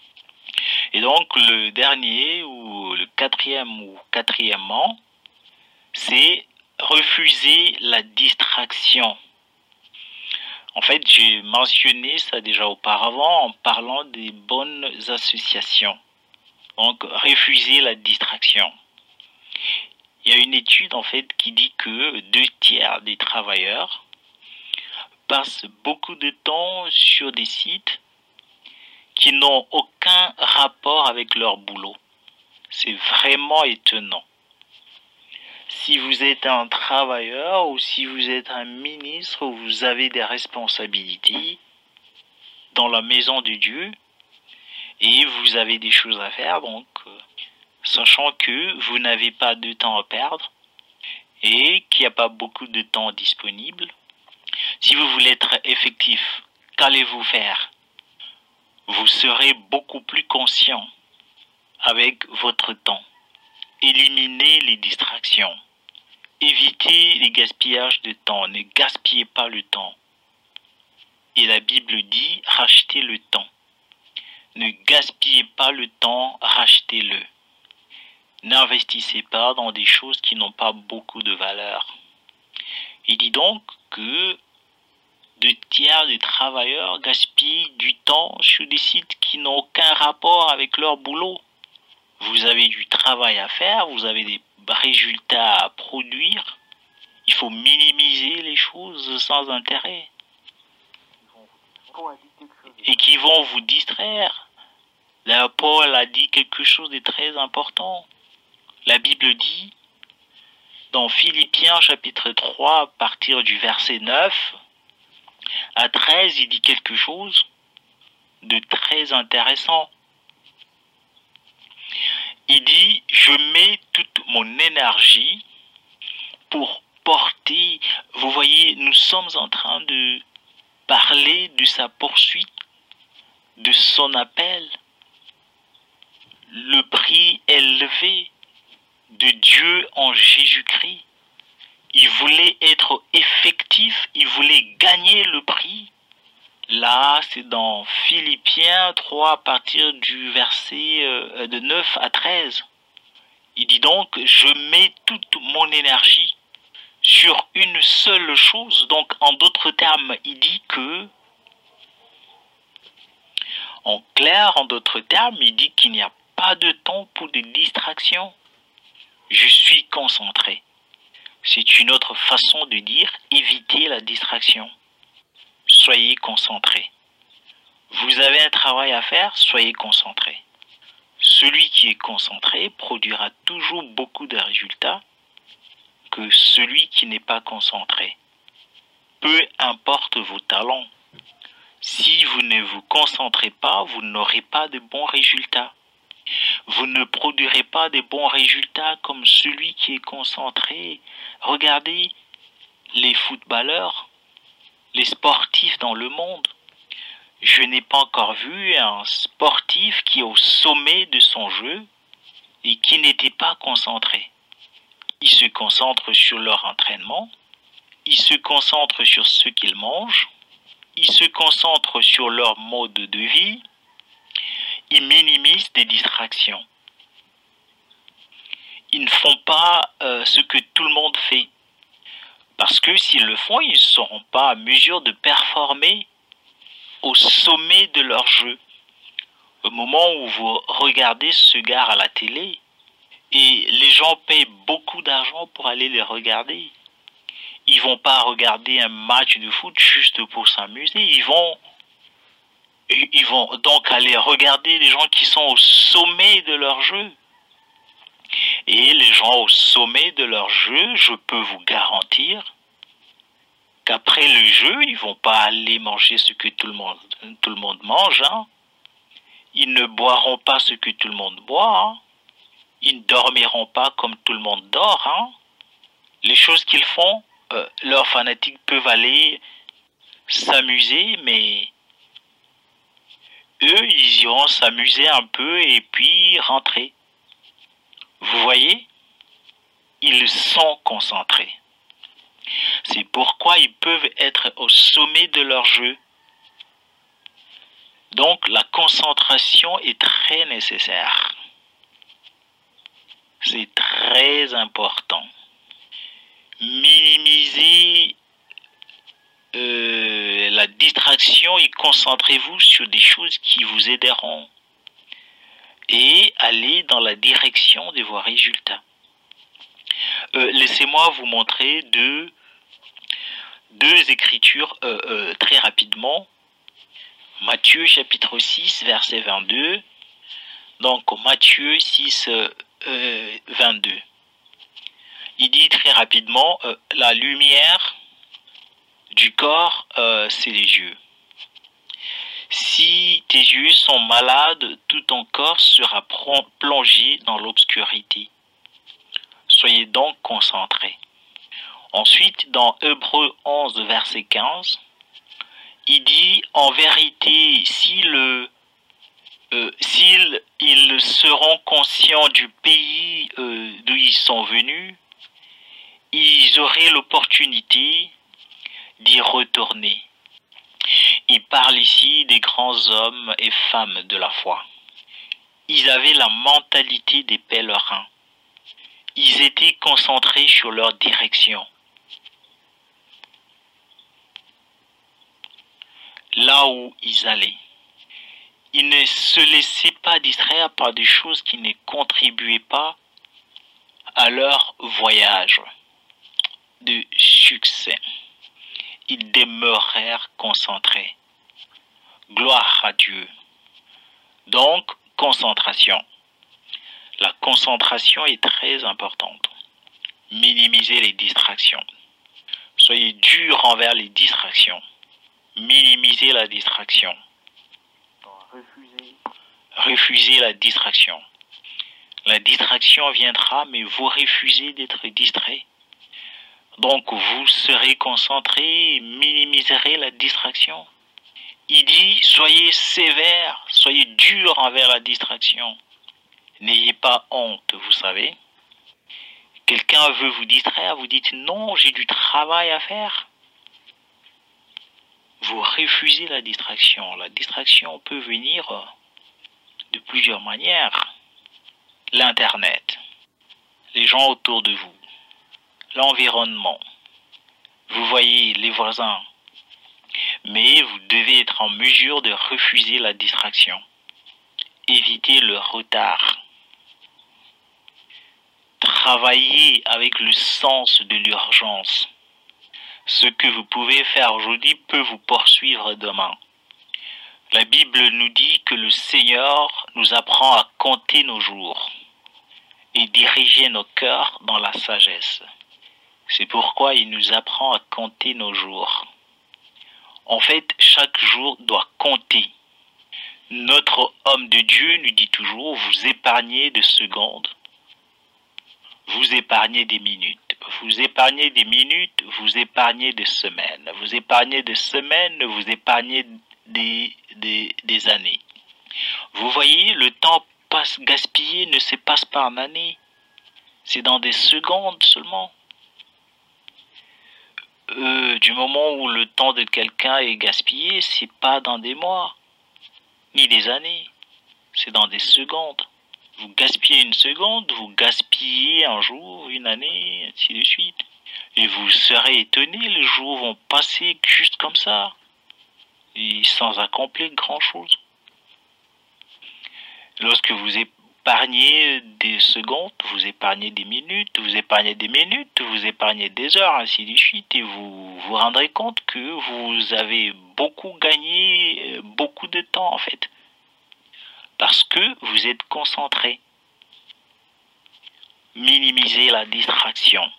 Et donc le dernier ou le quatrième ou quatrièmement, c'est refuser la distraction. En fait, j'ai mentionné ça déjà auparavant en parlant des bonnes associations. Donc, refuser la distraction. Il y a une étude en fait qui dit que deux tiers des travailleurs passent beaucoup de temps sur des sites qui n'ont aucun rapport avec leur boulot. C'est vraiment étonnant. Si vous êtes un travailleur ou si vous êtes un ministre ou vous avez des responsabilités dans la maison de Dieu et vous avez des choses à faire, donc sachant que vous n'avez pas de temps à perdre et qu'il n'y a pas beaucoup de temps disponible, si vous voulez être effectif, qu'allez-vous faire? Vous serez beaucoup plus conscient avec votre temps. Éliminez les distractions. évitez les gaspillages de temps, ne gaspillez pas le temps. Et la Bible dit, rachetez le temps. Ne gaspillez pas le temps, rachetez-le. N'investissez pas dans des choses qui n'ont pas beaucoup de valeur. Il dit donc que deux tiers des travailleurs gaspillent du temps sur des sites qui n'ont aucun rapport avec leur boulot. Vous avez du travail à faire, vous avez des résultats à produire. Il faut minimiser les choses sans intérêt et qui vont vous distraire. Là, Paul a dit quelque chose de très important. La Bible dit, dans Philippiens chapitre trois, à partir du verset neuf à treize, il dit quelque chose de très intéressant. Il dit, je mets toute mon énergie pour porter, vous voyez, nous sommes en train de parler de sa poursuite, de son appel, le prix élevé de Dieu en Jésus-Christ. Il voulait être effectif, il voulait gagner le prix. Là, c'est dans Philippiens trois, à partir du verset de neuf à treize. Il dit donc, je mets toute mon énergie sur une seule chose. Donc, en d'autres termes, il dit que, en clair, en d'autres termes, il dit qu'il n'y a pas de temps pour des distractions. Je suis concentré. C'est une autre façon de dire éviter la distraction. Soyez concentré. Vous avez un travail à faire, soyez concentré. Celui qui est concentré produira toujours beaucoup de résultats que celui qui n'est pas concentré. Peu importe vos talents, si vous ne vous concentrez pas, vous n'aurez pas de bons résultats. Vous ne produirez pas de bons résultats comme celui qui est concentré. Regardez les footballeurs, les sportifs dans le monde. Je n'ai pas encore vu un sportif qui est au sommet de son jeu et qui n'était pas concentré. Ils se concentrent sur leur entraînement, ils se concentrent sur ce qu'ils mangent, ils se concentrent sur leur mode de vie, ils minimisent des distractions. Ils ne font pas euh, ce que tout le monde fait. Parce que s'ils le font, ils ne seront pas à mesure de performer au sommet de leur jeu. Au moment où vous regardez ce gars à la télé, et les gens payent beaucoup d'argent pour aller les regarder. Ils ne vont pas regarder un match de foot juste pour s'amuser. Ils vont, ils vont donc aller regarder les gens qui sont au sommet de leur jeu. Et les gens au sommet de leur jeu, je peux vous garantir qu'après le jeu, ils ne vont pas aller manger ce que tout le monde, tout le monde mange. Hein. Ils ne boiront pas ce que tout le monde boit. Hein. Ils ne dormiront pas comme tout le monde dort. Hein. Les choses qu'ils font, euh, leurs fanatiques peuvent aller s'amuser, mais eux, ils iront s'amuser un peu et puis rentrer. Vous voyez, ils sont concentrés. C'est pourquoi ils peuvent être au sommet de leur jeu. Donc, la concentration est très nécessaire. C'est très important. Minimiser euh, la distraction et concentrez-vous sur des choses qui vous aideront et allez dans la direction de vos résultats. Euh, laissez-moi vous montrer deux, deux écritures euh, euh, très rapidement. Matthieu chapitre six, verset vingt-deux. Donc Matthieu six, euh, vingt-deux. Il dit très rapidement, euh, la lumière du corps, euh, c'est les yeux. Si tes yeux sont malades, tout ton corps sera plongé dans l'obscurité. Soyez donc concentrés. Ensuite, dans Hébreux onze, verset quinze, il dit, en vérité, si le Euh, s'ils ils seront conscients du pays euh, d'où ils sont venus, ils auraient l'opportunité d'y retourner. Il parle ici des grands hommes et femmes de la foi. Ils avaient la mentalité des pèlerins. Ils étaient concentrés sur leur direction. Là où ils allaient. Ils ne se laissaient pas distraire par des choses qui ne contribuaient pas à leur voyage de succès. Ils demeurèrent concentrés. Gloire à Dieu. Donc, concentration. La concentration est très importante. Minimisez les distractions. Soyez dur envers les distractions. Minimisez la distraction. Refusez. Refusez la distraction. La distraction viendra, mais vous refusez d'être distrait. Donc vous serez concentré et minimiserez la distraction. Il dit, soyez sévère, soyez dur envers la distraction. N'ayez pas honte, vous savez. Quelqu'un veut vous distraire, vous dites non, j'ai du travail à faire. Vous refusez la distraction. La distraction peut venir de plusieurs manières. L'Internet, les gens autour de vous, l'environnement. Vous voyez les voisins. Mais vous devez être en mesure de refuser la distraction. Évitez le retard. Travaillez avec le sens de l'urgence. Ce que vous pouvez faire aujourd'hui peut vous poursuivre demain. La Bible nous dit que le Seigneur nous apprend à compter nos jours et diriger nos cœurs dans la sagesse. C'est pourquoi il nous apprend à compter nos jours. En fait, chaque jour doit compter. Notre homme de Dieu nous dit toujours, vous épargnez de secondes, vous épargnez des minutes, vous épargnez des minutes, vous épargnez des semaines, vous épargnez des semaines, vous épargnez des, des, des années. Vous voyez, le temps passe, gaspillé ne se passe pas en années, c'est dans des secondes seulement. Euh, du moment où le temps de quelqu'un est gaspillé, c'est pas dans des mois, ni des années, c'est dans des secondes. Vous gaspillez une seconde, vous gaspillez un jour, une année, ainsi de suite. Et vous serez étonné, les jours vont passer juste comme ça, et sans accomplir grand-chose. Lorsque vous épargnez des secondes, vous épargnez des minutes, vous épargnez des minutes, vous épargnez des heures, ainsi de suite, et vous vous rendrez compte que vous avez beaucoup gagné, beaucoup de temps en fait. Parce que vous êtes concentré. Minimisez la distraction.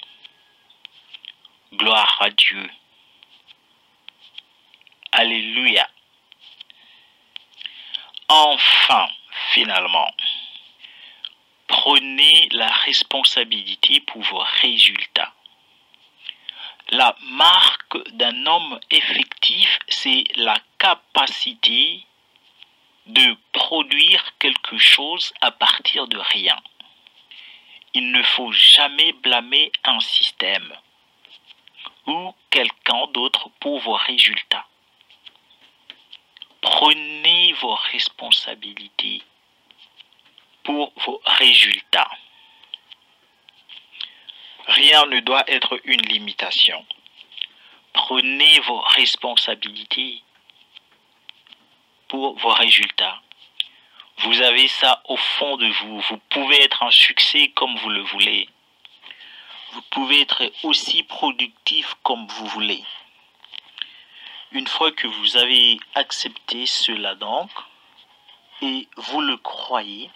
Gloire à Dieu. Alléluia. Enfin, finalement, prenez la responsabilité pour vos résultats. La marque d'un homme effectif, c'est la capacité de produire quelque chose à partir de rien. Il ne faut jamais blâmer un système ou quelqu'un d'autre pour vos résultats. Prenez vos responsabilités pour vos résultats. Rien ne doit être une limitation. Prenez vos responsabilités pour vos résultats. Vous avez ça au fond de vous. Vous pouvez être un succès comme vous le voulez. Vous pouvez être aussi productif comme vous voulez. Une fois que vous avez accepté cela donc, et vous le croyez,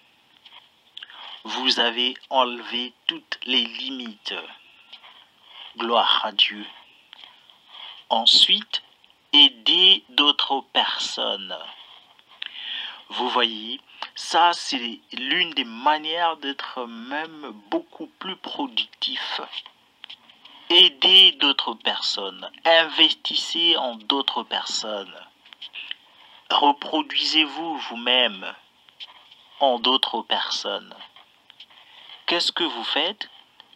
vous avez enlevé toutes les limites. Gloire à Dieu. Ensuite, aidez d'autres personnes. Vous voyez, ça c'est l'une des manières d'être même beaucoup plus productif. Aidez d'autres personnes, investissez en d'autres personnes. Reproduisez-vous vous-même en d'autres personnes. Qu'est-ce que vous faites?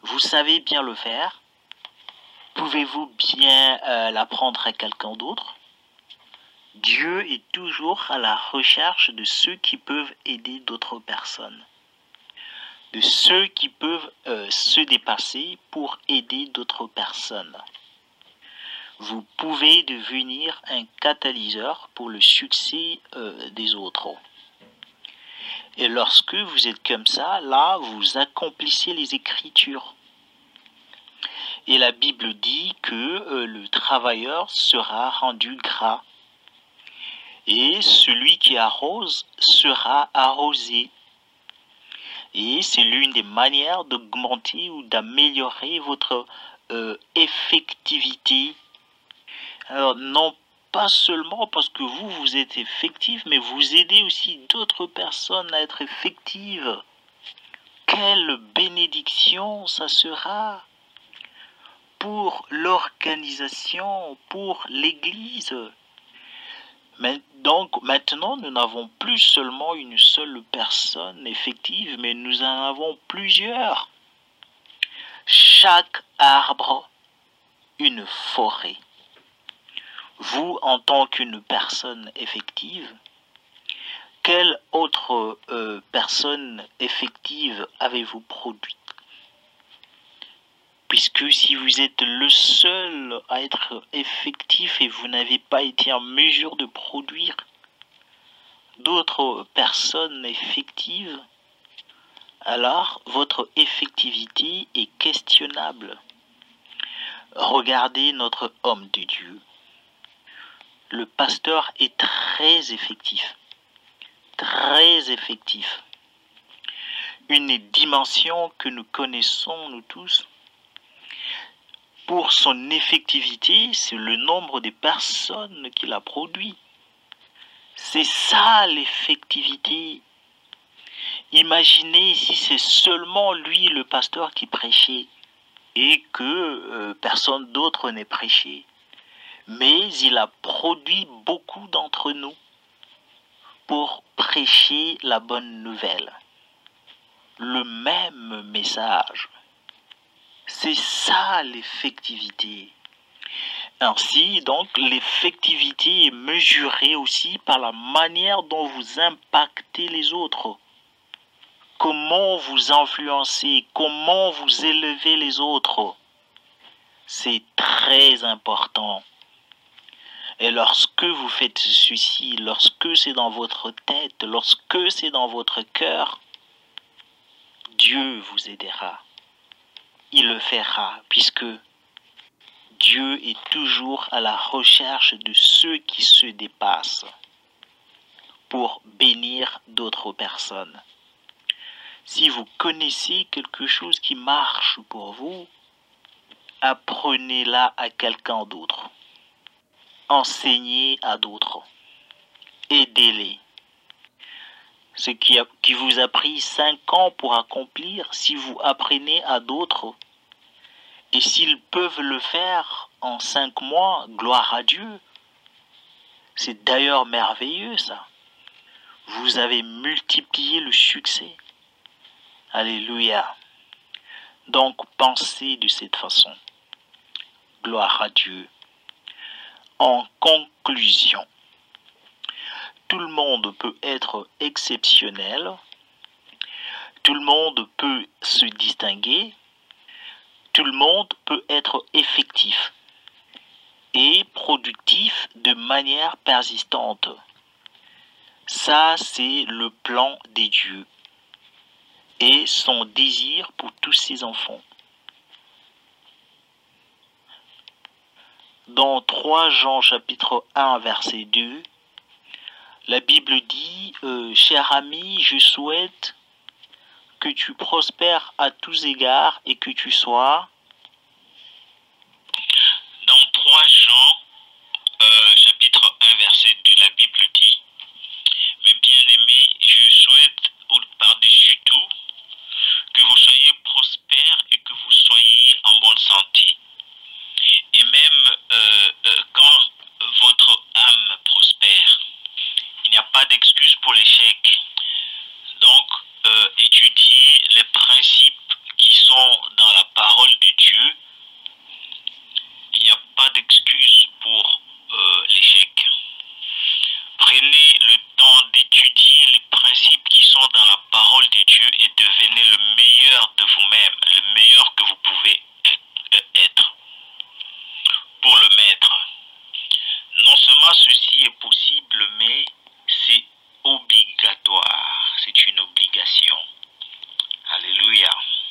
Vous savez bien le faire? Pouvez-vous bien euh, l'apprendre à quelqu'un d'autre? Dieu est toujours à la recherche de ceux qui peuvent aider d'autres personnes, de ceux qui peuvent euh, se dépasser pour aider d'autres personnes. Vous pouvez devenir un catalyseur pour le succès euh, des autres. Et lorsque vous êtes comme ça, là, vous accomplissez les Écritures. Et la Bible dit que euh, le travailleur sera rendu gras. Et celui qui arrose sera arrosé. Et c'est l'une des manières d'augmenter ou d'améliorer votre euh, effectivité. Alors, non pas seulement parce que vous, vous êtes effectif, mais vous aidez aussi d'autres personnes à être effectives. Quelle bénédiction ça sera pour l'organisation, pour l'Église. Mais donc maintenant, nous n'avons plus seulement une seule personne effective, mais nous en avons plusieurs. Chaque arbre, une forêt. Vous, en tant qu'une personne effective, quelle autre euh, personne effective avez-vous produite? Puisque si vous êtes le seul à être effectif et vous n'avez pas été en mesure de produire d'autres personnes effectives, alors votre effectivité est questionnable. Regardez notre homme de Dieu. Le pasteur est très effectif, très effectif. Une dimension que nous connaissons, nous tous, pour son effectivité, c'est le nombre de personnes qu'il a produit. C'est ça l'effectivité. Imaginez si c'est seulement lui, le pasteur, qui prêchait et que euh, personne d'autre n'est prêché. Mais il a produit beaucoup d'entre nous pour prêcher la bonne nouvelle. Le même message. C'est ça l'effectivité. Ainsi, donc, l'effectivité est mesurée aussi par la manière dont vous impactez les autres. Comment vous influencez, comment vous élevez les autres. C'est très important. Et lorsque vous faites ceci, lorsque c'est dans votre tête, lorsque c'est dans votre cœur, Dieu vous aidera. Il le fera, puisque Dieu est toujours à la recherche de ceux qui se dépassent pour bénir d'autres personnes. Si vous connaissez quelque chose qui marche pour vous, apprenez-la à quelqu'un d'autre. Enseignez à d'autres. Aidez-les. Ce qui, a, qui vous a pris cinq ans pour accomplir, si vous apprenez à d'autres, et s'ils peuvent le faire en cinq mois, gloire à Dieu. C'est d'ailleurs merveilleux ça. Vous avez multiplié le succès. Alléluia. Donc pensez de cette façon. Gloire à Dieu. En conclusion, tout le monde peut être exceptionnel. Tout le monde peut se distinguer. Tout le monde peut être effectif et productif de manière persistante. Ça, c'est le plan des dieux et son désir pour tous ses enfants. Dans trois Jean chapitre un verset deux, la Bible dit euh, « Cher ami, je souhaite que tu prospères à tous égards et que tu sois... » Dans trois Jean euh, chapitre un verset deux, la Bible dit « Mes bien-aimés, je souhaite par-dessus tout que vous soyez prospères et que vous soyez en bonne santé. Et même euh, euh, quand votre âme prospère, il n'y a pas d'excuse pour l'échec. Donc, euh, étudiez les principes qui sont dans la parole réjouissons dans la parole de Dieu et devenez le meilleur de vous-même, le meilleur que vous pouvez être pour le maître. Non seulement ceci est possible, mais c'est obligatoire, c'est une obligation. Alléluia.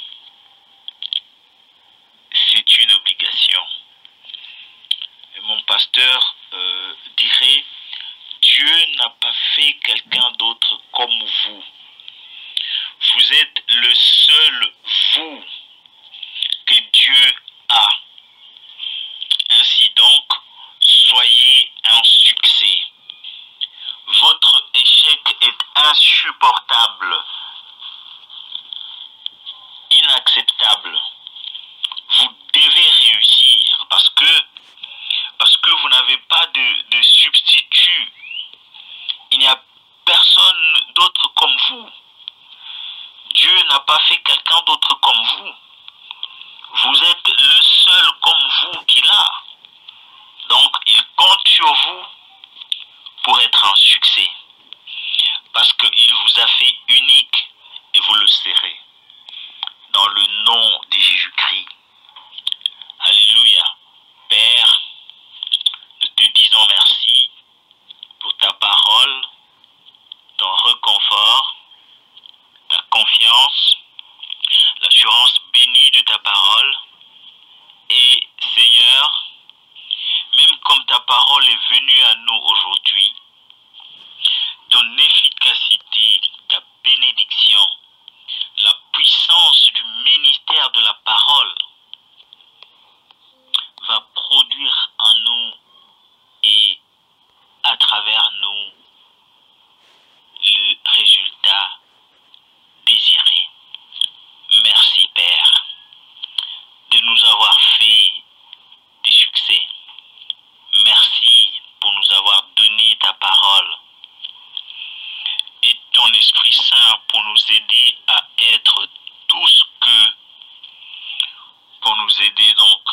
C'est une obligation. Et mon pasteur euh, dirait, Dieu n'a pas fait quelqu'un d'autre comme vous. Vous êtes le seul vous que Dieu a. Ainsi donc, soyez un succès. Votre échec est insupportable, inacceptable. Vous devez réussir parce que, parce que vous n'avez pas de, de substitut. Il n'y a personne d'autre comme vous. Dieu n'a pas fait quelqu'un d'autre comme vous. Vous êtes le seul comme vous qu'il a. Donc, il compte sur vous pour être un succès. Parce qu'il vous a fait unique et vous le serez. Dans le nom de Jésus-Christ. Alléluia. Père, nous te disons merci pour ta parole, ton réconfort, ta confiance, l'assurance bénie de ta parole. Et Seigneur, même comme ta parole est venue à nous aujourd'hui, ton efficacité, ta bénédiction, la puissance du ministère de la parole va produire en nous et à travers nous le résultat désiré. Merci Père de nous avoir fait des succès. Merci pour nous avoir donné ta parole et ton Esprit Saint pour nous aider à être tout ce que, pour nous aider dans